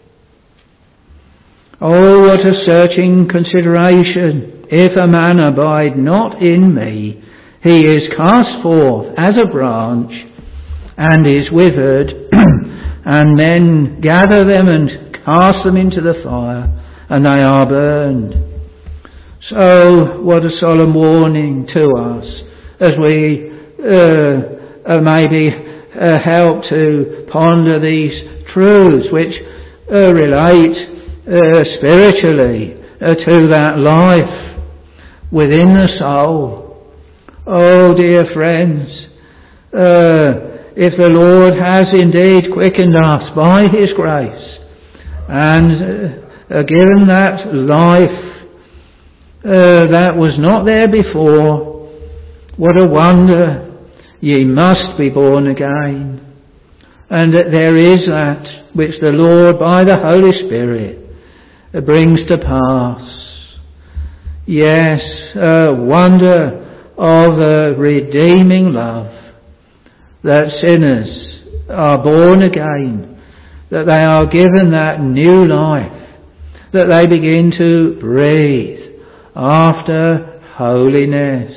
Oh, what a searching consideration. If a man abide not in me, he is cast forth as a branch and is withered, and men gather them and cast them into the fire, and they are burned. So, what a solemn warning to us as we uh, uh, maybe uh, help to ponder these truths which uh, relate uh, spiritually uh, to that life within the soul. Oh, dear friends, uh, if the Lord has indeed quickened us by His grace and uh, Uh, given that life uh, that was not there before, what a wonder. Ye must be born again. And that there is that which the Lord by the Holy Spirit uh, brings to pass. Yes, a wonder of a redeeming love, that sinners are born again, that they are given that new life, that they begin to breathe after holiness.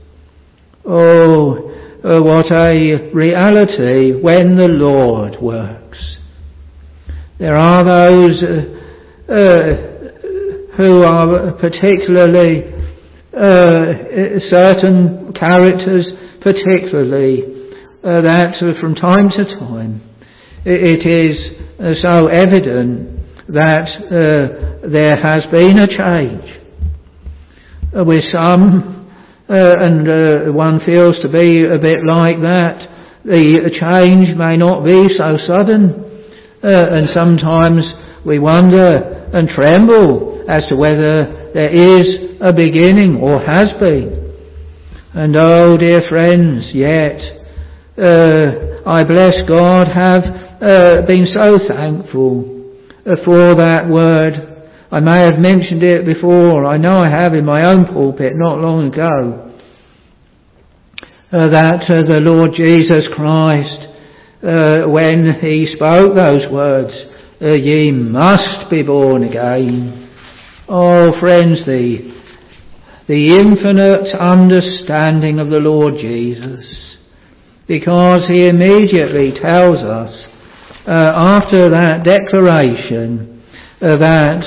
Oh, uh, what a reality when the Lord works. There are those uh, uh, who are particularly, uh, certain characters particularly, uh, that uh, from time to time it, it is uh, so evident that uh, there has been a change. uh, with some, uh, and uh, one feels to be a bit like that. The change may not be so sudden, uh, and sometimes we wonder and tremble as to whether there is a beginning or has been. And oh, dear friends, yet uh, I bless God, have uh, been so thankful uh, for that word. I may have mentioned it before. I know I have in my own pulpit not long ago. Uh, that uh, the Lord Jesus Christ, uh, when he spoke those words, uh, ye must be born again. Oh, friends, the, the infinite understanding of the Lord Jesus, because he immediately tells us, uh, after that declaration, uh, that,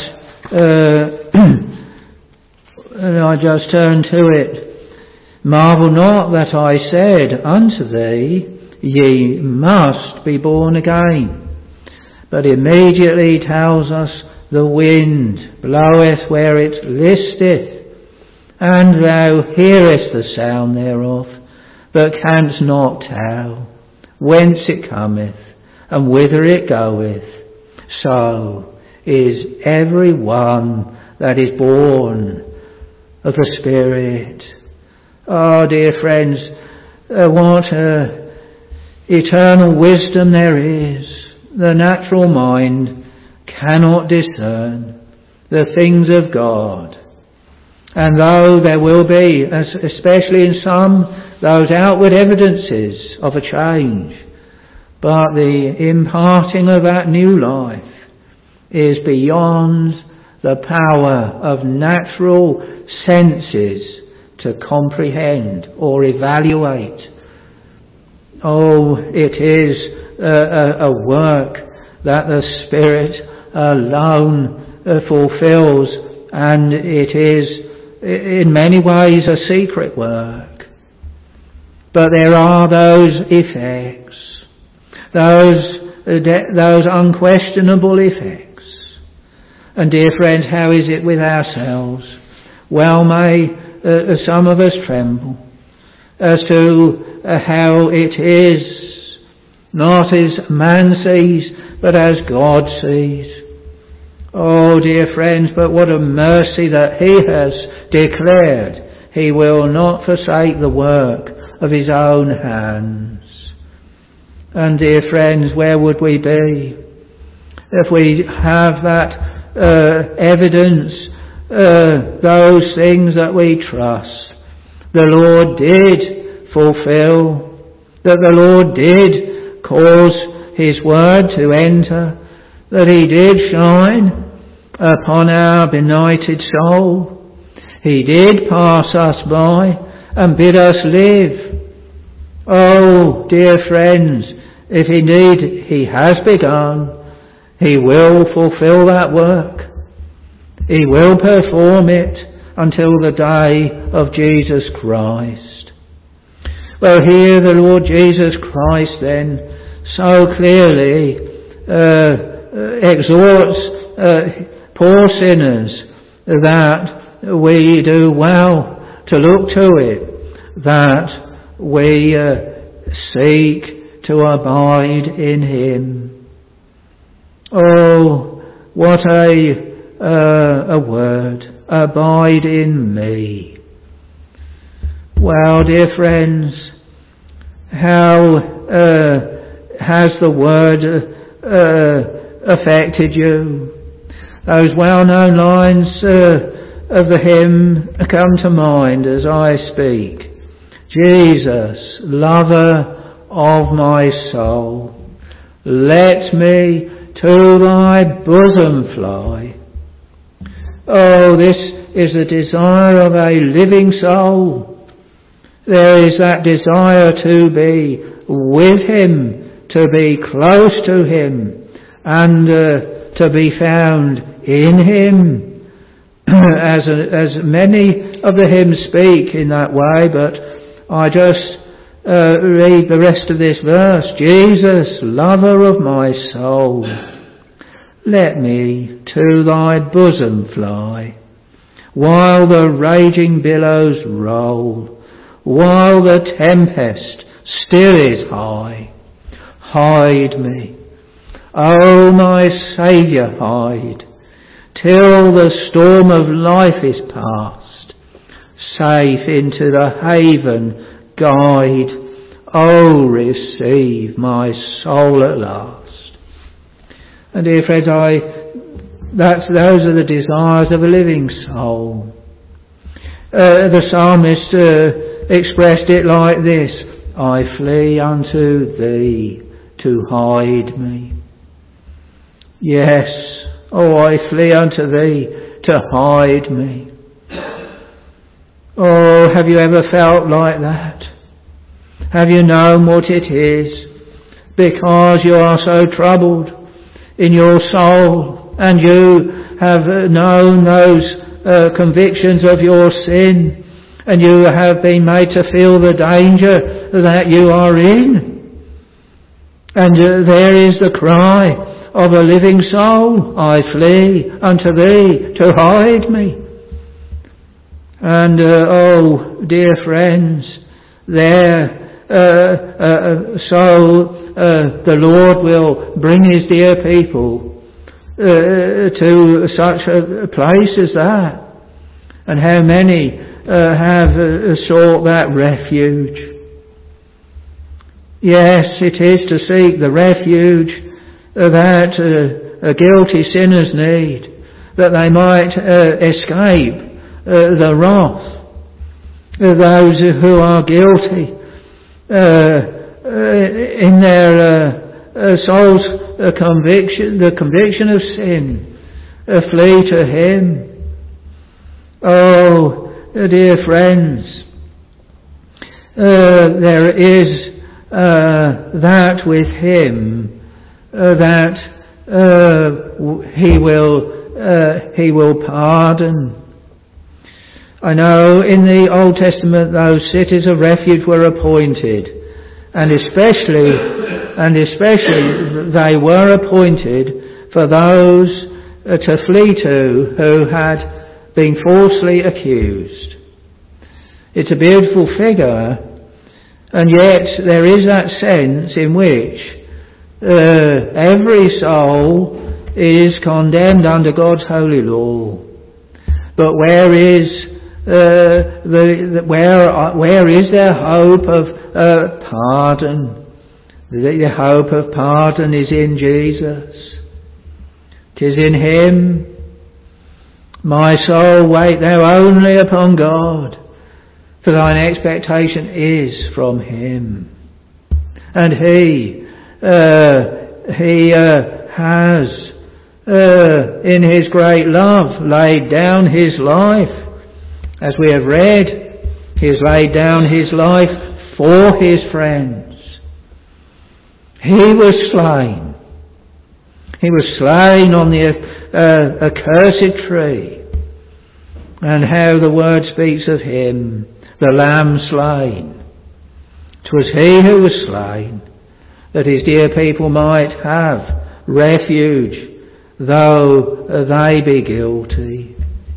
uh, and I just turn to it, marvel not that I said unto thee, ye must be born again. But immediately tells us, the wind bloweth where it listeth, and thou hearest the sound thereof, but canst not tell whence it cometh, and whither it goeth. So is every one that is born of the Spirit. Oh, dear friends, uh, what uh, eternal wisdom there is. The natural mind cannot discern the things of God. And though there will be, especially in some, those outward evidences of a change, but the imparting of that new life is beyond the power of natural senses to comprehend or evaluate. Oh, it is a, a, a work that the Spirit alone uh, fulfills, and it is in many ways a secret work. But there are those effects, those, uh, de- those unquestionable effects. And dear friends, how is it with ourselves? Well may Uh, some of us tremble as to uh, how it is, not as man sees, but as God sees. Oh, dear friends, but what a mercy that he has declared he will not forsake the work of his own hands. And dear friends, where would we be if we have that uh, evidence, Uh, those things that we trust the Lord did fulfill, that the Lord did cause his word to enter, that he did shine upon our benighted soul. He did pass us by and bid us live. Oh, dear friends, if indeed he has begun, he will fulfill that work. He will perform it until the day of Jesus Christ. Well, here the Lord Jesus Christ then so clearly uh, exhorts uh, poor sinners that we do well to look to it, that we uh, seek to abide in him. Oh, what a Uh, a word, abide in me. Well, dear friends, how uh, has the word uh, affected you? Those well-known lines uh, of the hymn come to mind as I speak. Jesus, lover of my soul, let me to thy bosom fly. Oh, this is the desire of a living soul. There is that desire to be with him, to be close to him, and uh, to be found in him. as, as many of the hymns speak in that way, but I just uh, read the rest of this verse. Jesus, lover of my soul, let me to thy bosom fly. while the raging billows roll, while the tempest still is high. Hide me, O my Saviour, hide, till the storm of life is past. Safe into the haven guide, O receive my soul at last. And dear friends, I, that's, those are the desires of a living soul. Uh, the psalmist uh, expressed it like this: I flee unto thee to hide me. Yes, oh, I flee unto thee to hide me. Oh, have you ever felt like that? Have you known what it is? Because you are so troubled in your soul, and you have known those uh, convictions of your sin, and you have been made to feel the danger that you are in. And uh, there is the cry of a living soul: I flee unto thee to hide me. And uh, oh, dear friends, there, uh, uh, so uh, the Lord will bring his dear people uh, to such a place as that. And how many uh, have uh, sought that refuge? Yes, it is to seek the refuge that uh, guilty sinners need, that they might uh, escape uh, the wrath of those who are guilty uh, uh, in their uh, uh, soul's uh, conviction, the conviction of sin. Uh, flee to him. Oh, dear friends, uh, there is uh, that with him uh, that uh, he will uh, he will pardon. I know in the Old Testament those cities of refuge were appointed, and especially and especially they were appointed for those uh, to flee to who had been falsely accused. It's a beautiful figure, and yet there is that sense in which uh, every soul is condemned under God's holy law. But where is uh, the, the where where is there hope of uh, pardon? The, the hope of pardon is in Jesus. 'Tis in him. My soul, wait thou only upon God, for thine expectation is from him. And he, uh, he uh, has, uh, in his great love, laid down his life. As we have read, he has laid down his life for his friends. He was slain. He was slain on the uh, accursed tree. And how the word speaks of him, the Lamb slain. 'Twas he who was slain, that his dear people might have refuge, though they be guilty.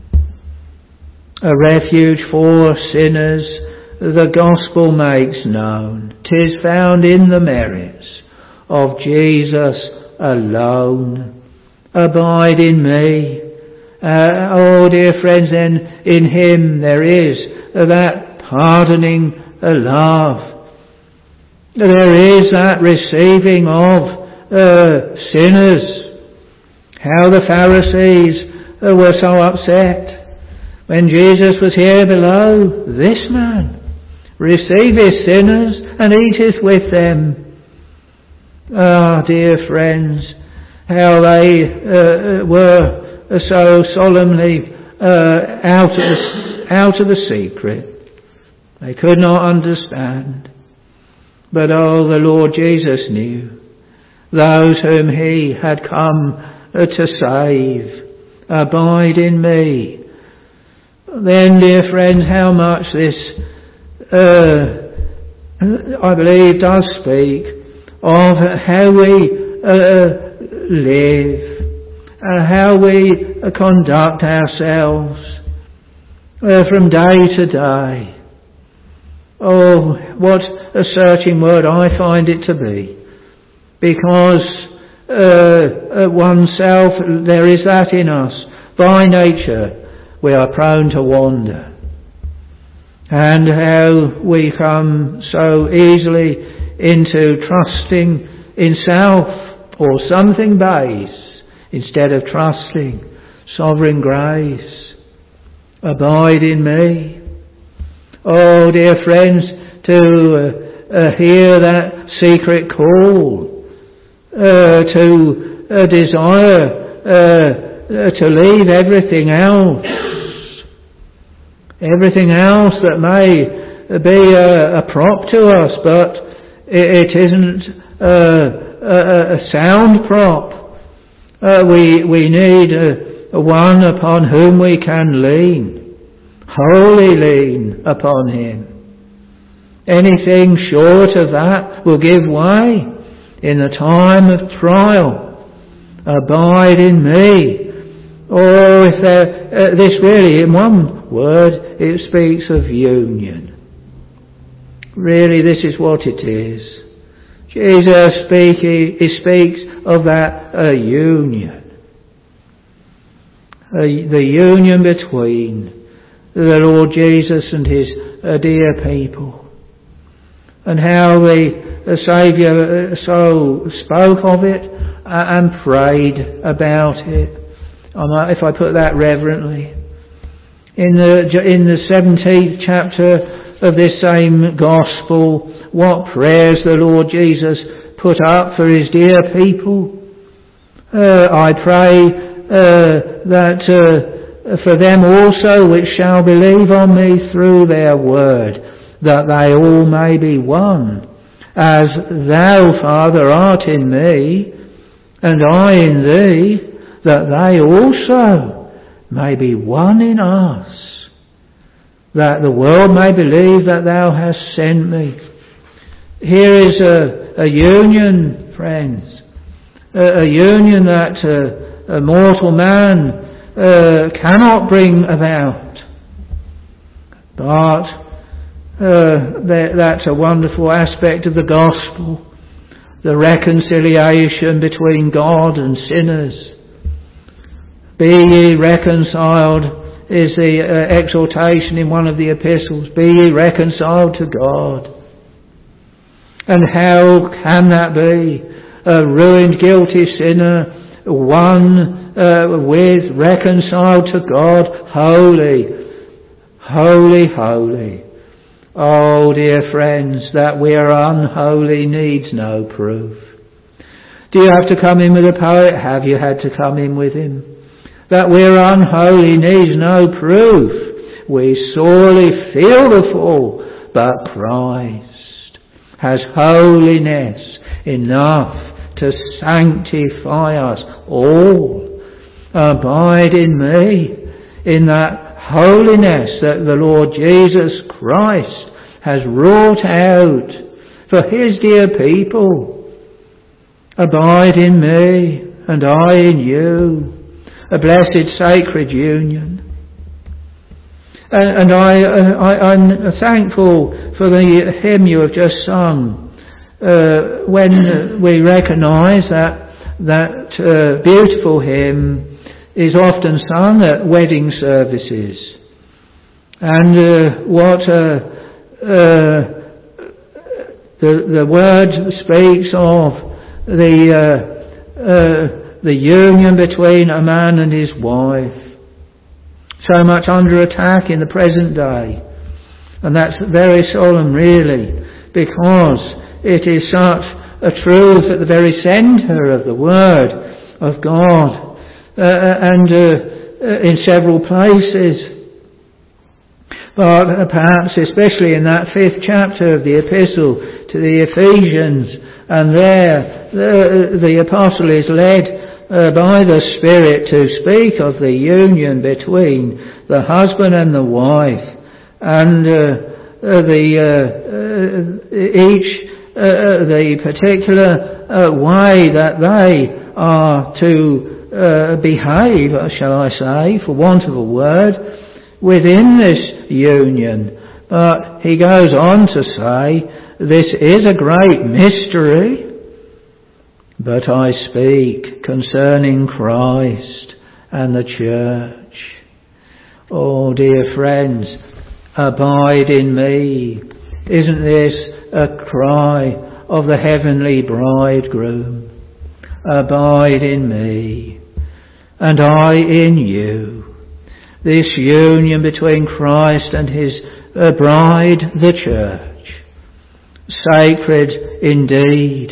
A refuge for sinners the gospel makes known. 'Tis found in the merits of Jesus alone. Abide in me. Uh, oh, dear friends, then in him there is uh, that pardoning uh, love. There is that receiving of uh, sinners. How the Pharisees uh, were so upset when Jesus was here below. This man receiveth sinners and eateth with them. Ah, dear friends, how they uh, were so solemnly uh, out of the, out of the secret. They could not understand. But oh, the Lord Jesus knew those whom he had come uh, to save. Abide in me. Then, dear friends, how much this, uh, I believe, does speak of how we uh, live. Uh, how we uh, conduct ourselves. uh, from day to day. Oh, what a searching word I find it to be. Because uh, uh, oneself, there is that in us. By nature, we are prone to wander. And how we come so easily into trusting in self or something base instead of trusting sovereign grace. Abide in me. Oh, dear friends, to uh, uh, hear that secret call, uh, to uh, desire uh, uh, to leave everything else, everything else that may be a, a prop to us, but it, it isn't uh, a, a sound prop. Uh, we we need a, a one upon whom we can lean. Wholly lean upon him. Anything short of that will give way in the time of trial. Abide in me. Or if there, uh, this really, in one word, it speaks of union. Really, this is what it is. Jesus speaking, he speaks of that a union. A, the union between the Lord Jesus and his uh, dear people, and how the, the Saviour uh, so spoke of it uh, and prayed about it. Um, if I put that reverently, in the in the seventeenth chapter of this same Gospel, what prayers the Lord Jesus put up for his dear people. Uh, I pray uh, that. Uh, For them also which shall believe on me through their word, that they all may be one, as thou, Father, art in me, and I in thee, that they also may be one in us, that the world may believe that thou hast sent me. Here is a, a union, friends, a, a union that uh, a mortal man Uh, cannot bring about. But uh, that, that's a wonderful aspect of the gospel, the reconciliation between God and sinners. Be ye reconciled is the uh, exhortation in one of the epistles. Be ye reconciled to God. And how can that be? A ruined, guilty sinner, one Uh, with, reconciled to God, holy, holy, holy. Oh, dear friends, that we are unholy needs no proof. Do you have to come in with a poet? Have you had to come in with him? That we are unholy needs no proof. We sorely feel the fall, but Christ has holiness enough to sanctify us all. Abide in me, in that holiness that the Lord Jesus Christ has wrought out for his dear people. Abide in me, and I in you. A blessed sacred union. And, and I, I, I'm thankful for the hymn you have just sung, uh, when we recognise that, that uh, beautiful hymn is often sung at wedding services. And uh, what uh, uh, the the word speaks of the uh, uh, the union between a man and his wife, so much under attack in the present day, and that's very solemn, really, because it is such a truth at the very centre of the Word of God. Uh, and uh, uh, in several places. But uh, perhaps especially in that fifth chapter of the epistle to the Ephesians, and there the, the apostle is led uh, by the Spirit to speak of the union between the husband and the wife, and uh, uh, the uh, uh, each uh, the particular uh, way that they are to Uh, behave, shall I say, for want of a word, within this union. But he goes on to say, this is a great mystery. But I speak concerning Christ and the church. Oh, dear friends, abide in me. Isn't this a cry of the heavenly bridegroom? Abide in me, and I in you. This union between Christ and his uh, bride, the church. Sacred indeed.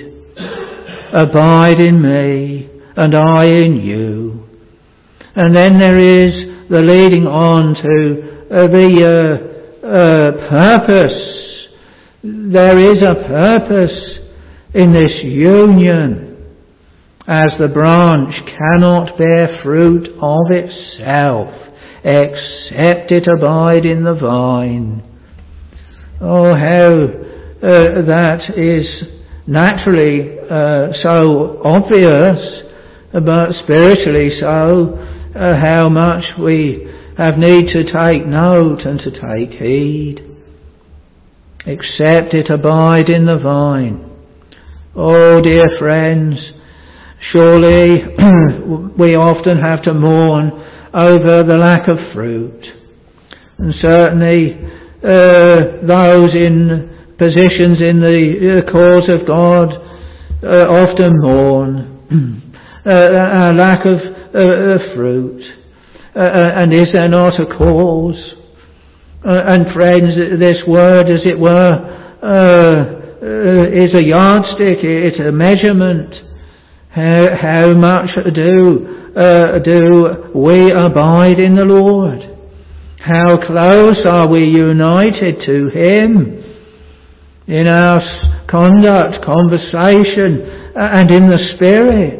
Abide in me, and I in you. And then there is the leading on to uh, the uh, uh, purpose. There is a purpose in this union, as the branch cannot bear fruit of itself, except it abide in the vine. Oh, how uh, that is naturally uh, so obvious, but spiritually so, uh, how much we have need to take note and to take heed. Except it abide in the vine. Oh, dear friends, surely we often have to mourn over the lack of fruit. And certainly uh, those in positions in the uh, cause of God uh, often mourn uh, a lack of uh, fruit. Uh, and is there not a cause? Uh, and friends, this word, as it were, uh, uh, is a yardstick, it's a measurement. How, how much do, uh, do we abide in the Lord? How close are we united to Him in our conduct, conversation, uh, and in the Spirit?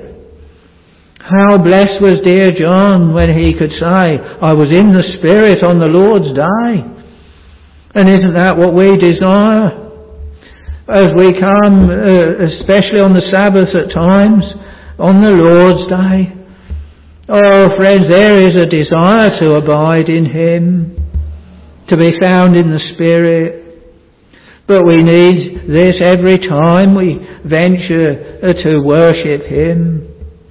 How blessed was dear John when he could say, I was in the Spirit on the Lord's day. And isn't that what we desire? As we come, uh, especially on the Sabbath at times, on the Lord's day. Oh, friends, there is a desire to abide in Him, to be found in the Spirit. But we need this every time we venture uh, to worship Him.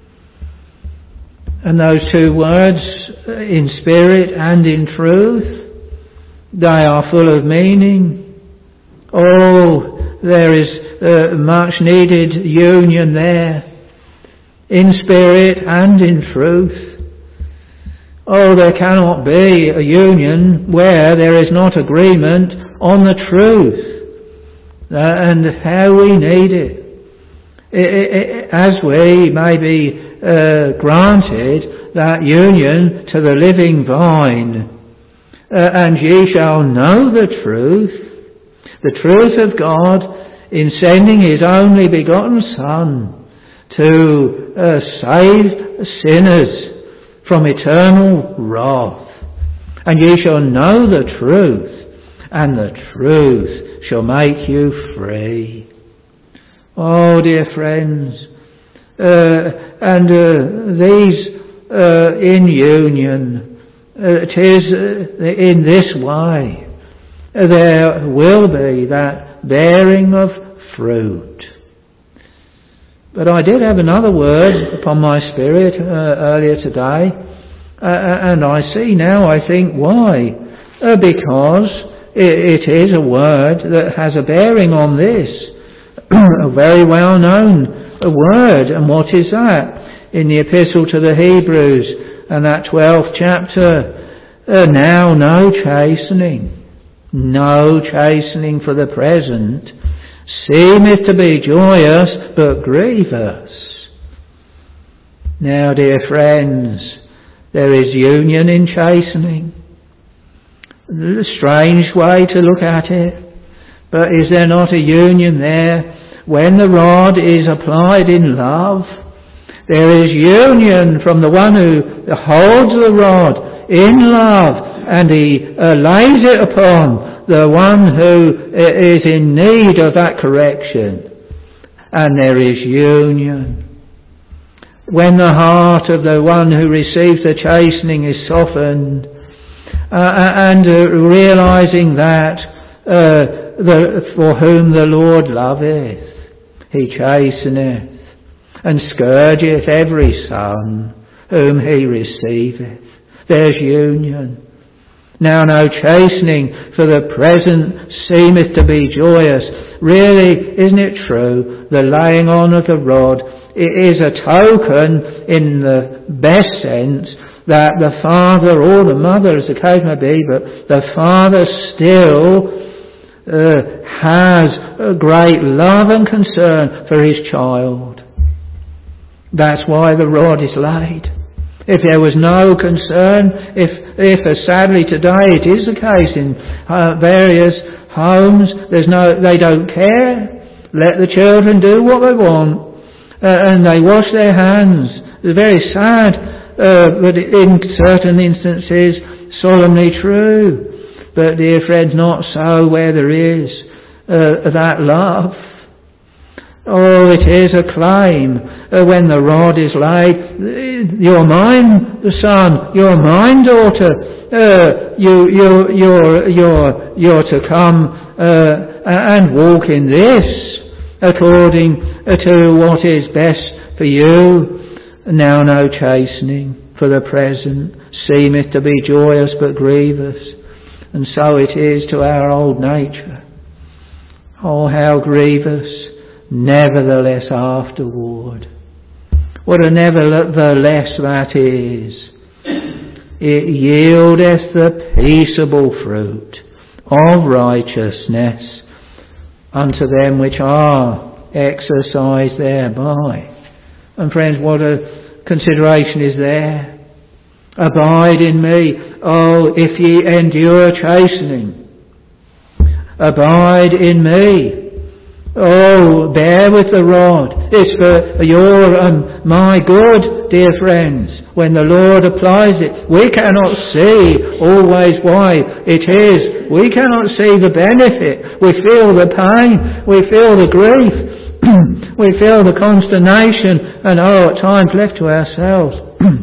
And those two words, uh, in spirit and in truth, they are full of meaning. Oh, there is uh, much needed union there, in spirit and in truth. Oh, there cannot be a union where there is not agreement on the truth, uh, and how we need it. It, it, it as we may be uh, granted that union to the living vine. Uh, and ye shall know the truth, the truth of God in sending His only begotten Son to uh, save sinners from eternal wrath. And ye shall know the truth, and the truth shall make you free. Oh, dear friends, uh, and uh, these uh, in union, Uh, it is uh, in this way uh, there will be that bearing of fruit. But I did have another word upon my spirit uh, earlier today, uh, and I see now, I think, why. Uh, because it, it is a word that has a bearing on this, a very well known word. And what is that? In the Epistle to the Hebrews, and that twelfth chapter, uh, now no chastening, no chastening for the present, seemeth to be joyous, but grievous. Now, dear friends, there is union in chastening. A strange way to look at it, but is there not a union there when the rod is applied in love? There is union from the one who holds the rod in love, and he uh, lays it upon the one who is in need of that correction. And there is union. When the heart of the one who receives the chastening is softened, and uh, realising that uh, the, for whom the Lord loveth, he chasteneth, and scourgeth every son whom he receiveth. There's union. Now no chastening for the present seemeth to be joyous. Really, isn't it true? The laying on of the rod, it is a token in the best sense that the father or the mother, as the case may be, but the father still uh, has a great love and concern for his child. That's why the rod is laid. If there was no concern, if, if as sadly today it is the case in uh, various homes, there's no, they don't care. Let the children do what they want, uh, and they wash their hands. It's very sad, uh, but in certain instances, solemnly true. But dear friends, not so where there is uh, that love. Oh, it is a claim uh, when the rod is laid. You're mine, son. You're mine, daughter. Uh, you, you, you're, you're, you're to come uh, and walk in this according to what is best for you. Now no chastening for the present seemeth to be joyous but grievous, and so it is to our old nature. Oh, how grievous! Nevertheless afterward. What a nevertheless that is. It yieldeth the peaceable fruit of righteousness unto them which are exercised thereby. And friends, what a consideration is there. Abide in me, oh, if ye endure chastening. Abide in me. Oh, bear with the rod. It's for your and my good, dear friends. When the Lord applies it, we cannot see always why it is. We cannot see the benefit. We feel the pain. We feel the grief. We feel the consternation. And oh, at times left to ourselves,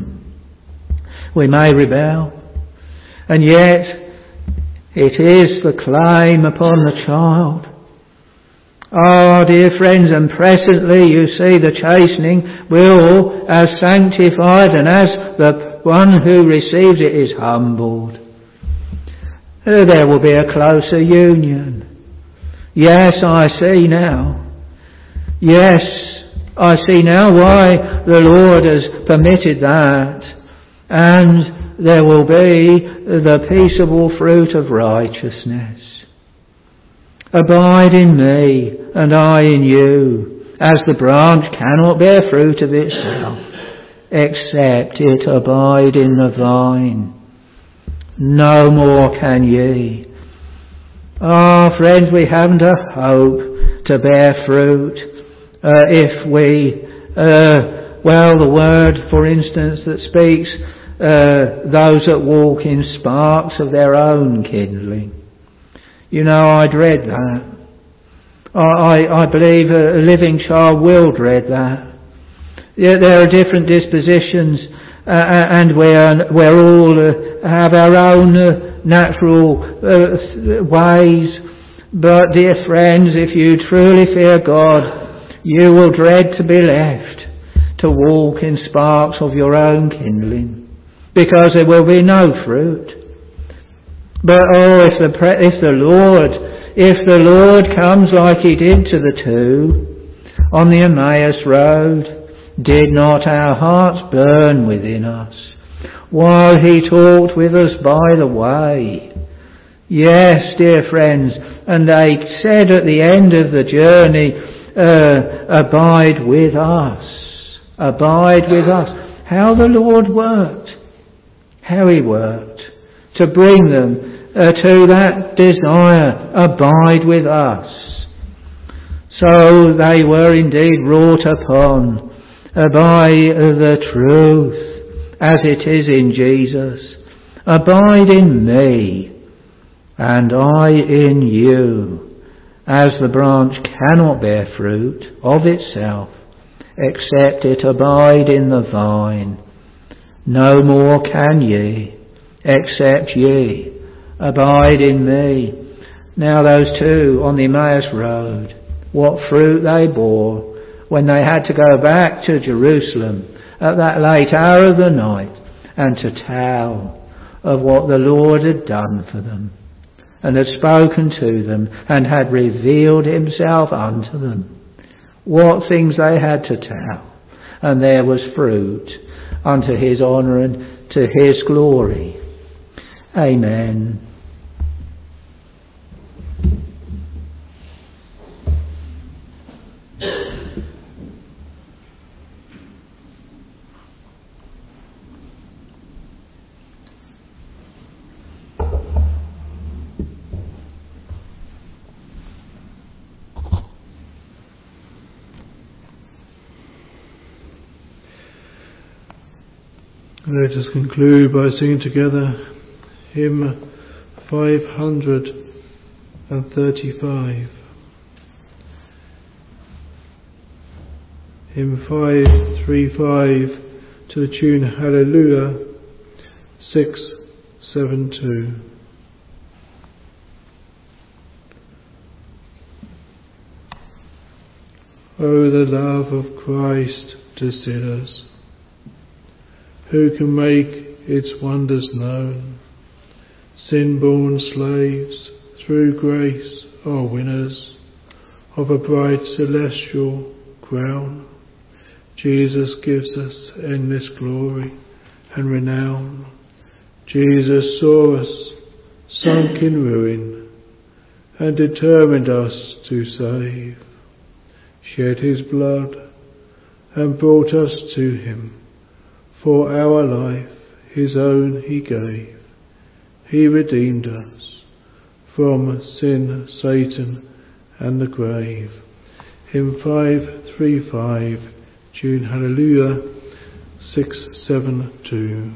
we may rebel. And yet, it is the claim upon the child. Ah, oh, dear friends, and presently you see the chastening will, as sanctified and as the one who receives it is humbled, there will be a closer union. Yes, I see now. Yes, I see now why the Lord has permitted that. And there will be the peaceable fruit of righteousness. Abide in me, and I in you, as the branch cannot bear fruit of itself, except it abide in the vine. No more can ye. Ah, oh, friends, we haven't a hope to bear fruit uh, if we, uh, well, the word, for instance, that speaks uh, those that walk in sparks of their own kindling. You know, I dread that. I, I, I believe a living child will dread that. Yeah, there are different dispositions, uh, and we're, we're all uh, have our own uh, natural uh, ways. But, dear friends, if you truly fear God, you will dread to be left to walk in sparks of your own kindling, because there will be no fruit. But oh, if the if the Lord, if the Lord comes like he did to the two on the Emmaus road, did not our hearts burn within us while he talked with us by the way? Yes, dear friends, and they said at the end of the journey, uh, abide with us, abide with us. How the Lord worked, how he worked to bring them uh, to that desire, abide with us. So they were indeed wrought upon uh, by uh, the truth as it is in Jesus. Abide in me, and I in you, as the branch cannot bear fruit of itself, except it abide in the vine. No more can ye, except ye abide in me. Now those two on the Emmaus road, what fruit they bore when they had to go back to Jerusalem at that late hour of the night and to tell of what the Lord had done for them, and had spoken to them, and had revealed himself unto them. What things they had to tell, and there was fruit unto his honour and to his glory. Amen. Let us conclude by singing together hymn five hundred thirty-five. Hymn five thirty-five to the tune Hallelujah six seventy-two. Oh, the love of Christ to sinners, who can make its wonders known? Sin-born slaves, through grace, are winners of a bright celestial crown. Jesus gives us endless glory and renown. Jesus saw us sunk in ruin and determined us to save. Shed his blood and brought us to him. For our life his own he gave. He redeemed us from sin, Satan and the grave. Hymn five thirty-five, tune Hallelujah six seventy-two.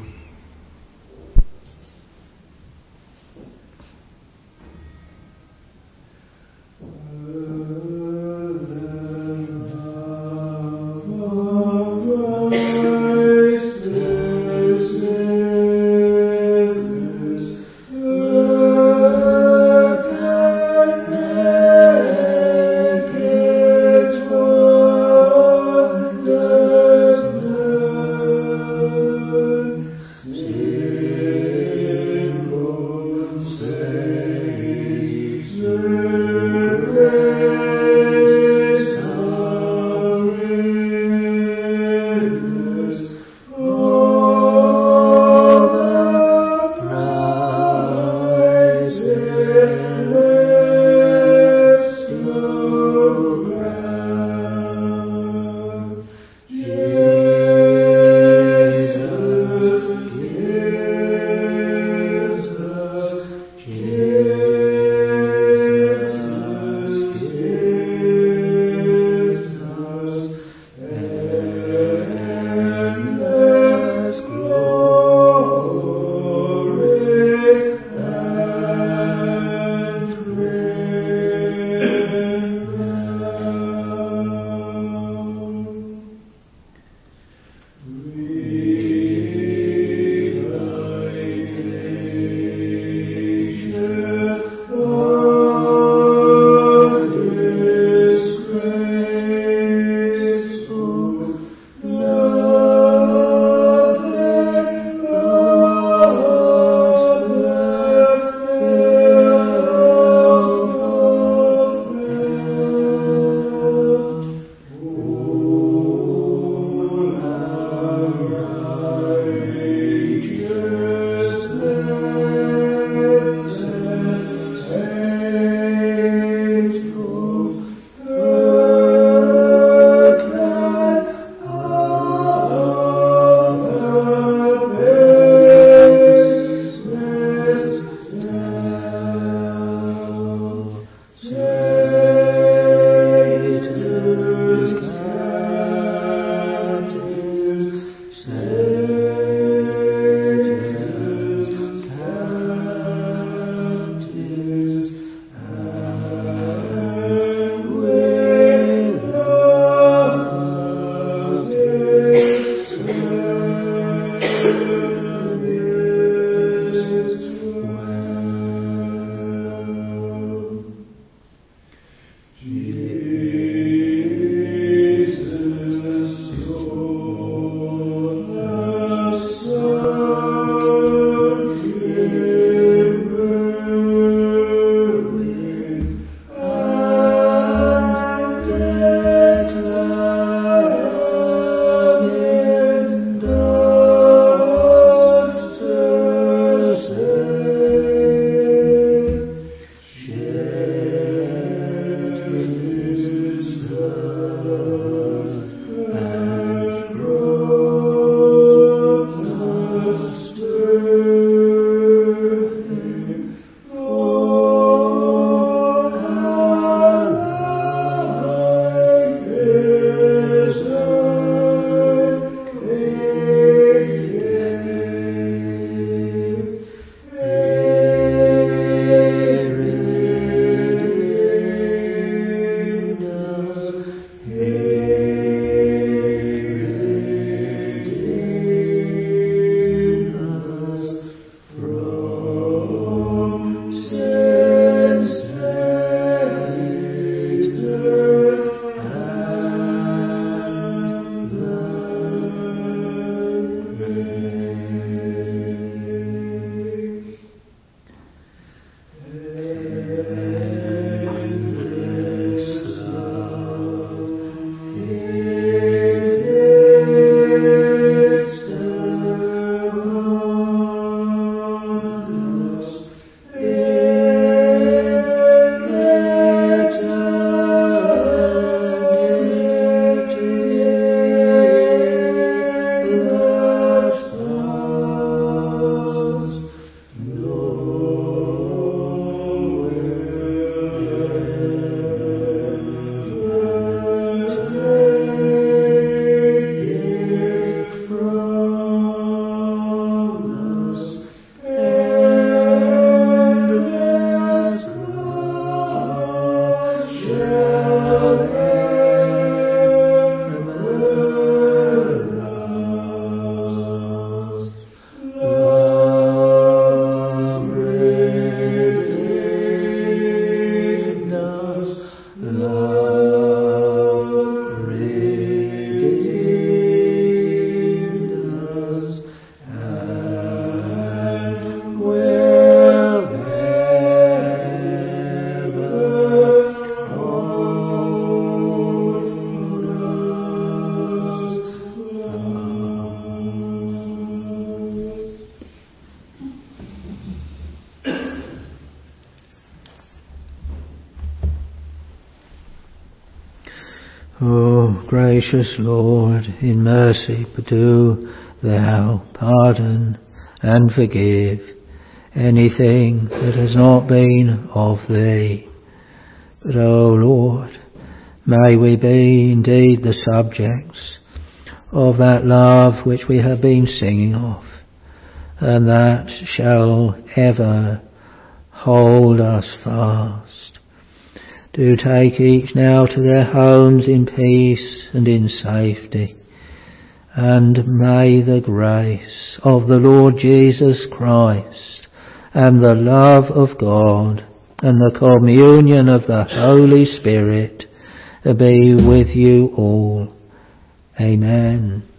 gracious Lord, in mercy do thou pardon and forgive anything that has not been of thee. But, O Lord, may we be indeed the subjects of that love which we have been singing of, and that shall ever hold us fast. Do take each now to their homes in peace and in safety, and may the grace of the Lord Jesus Christ and the love of God and the communion of the Holy Spirit be with you all. Amen.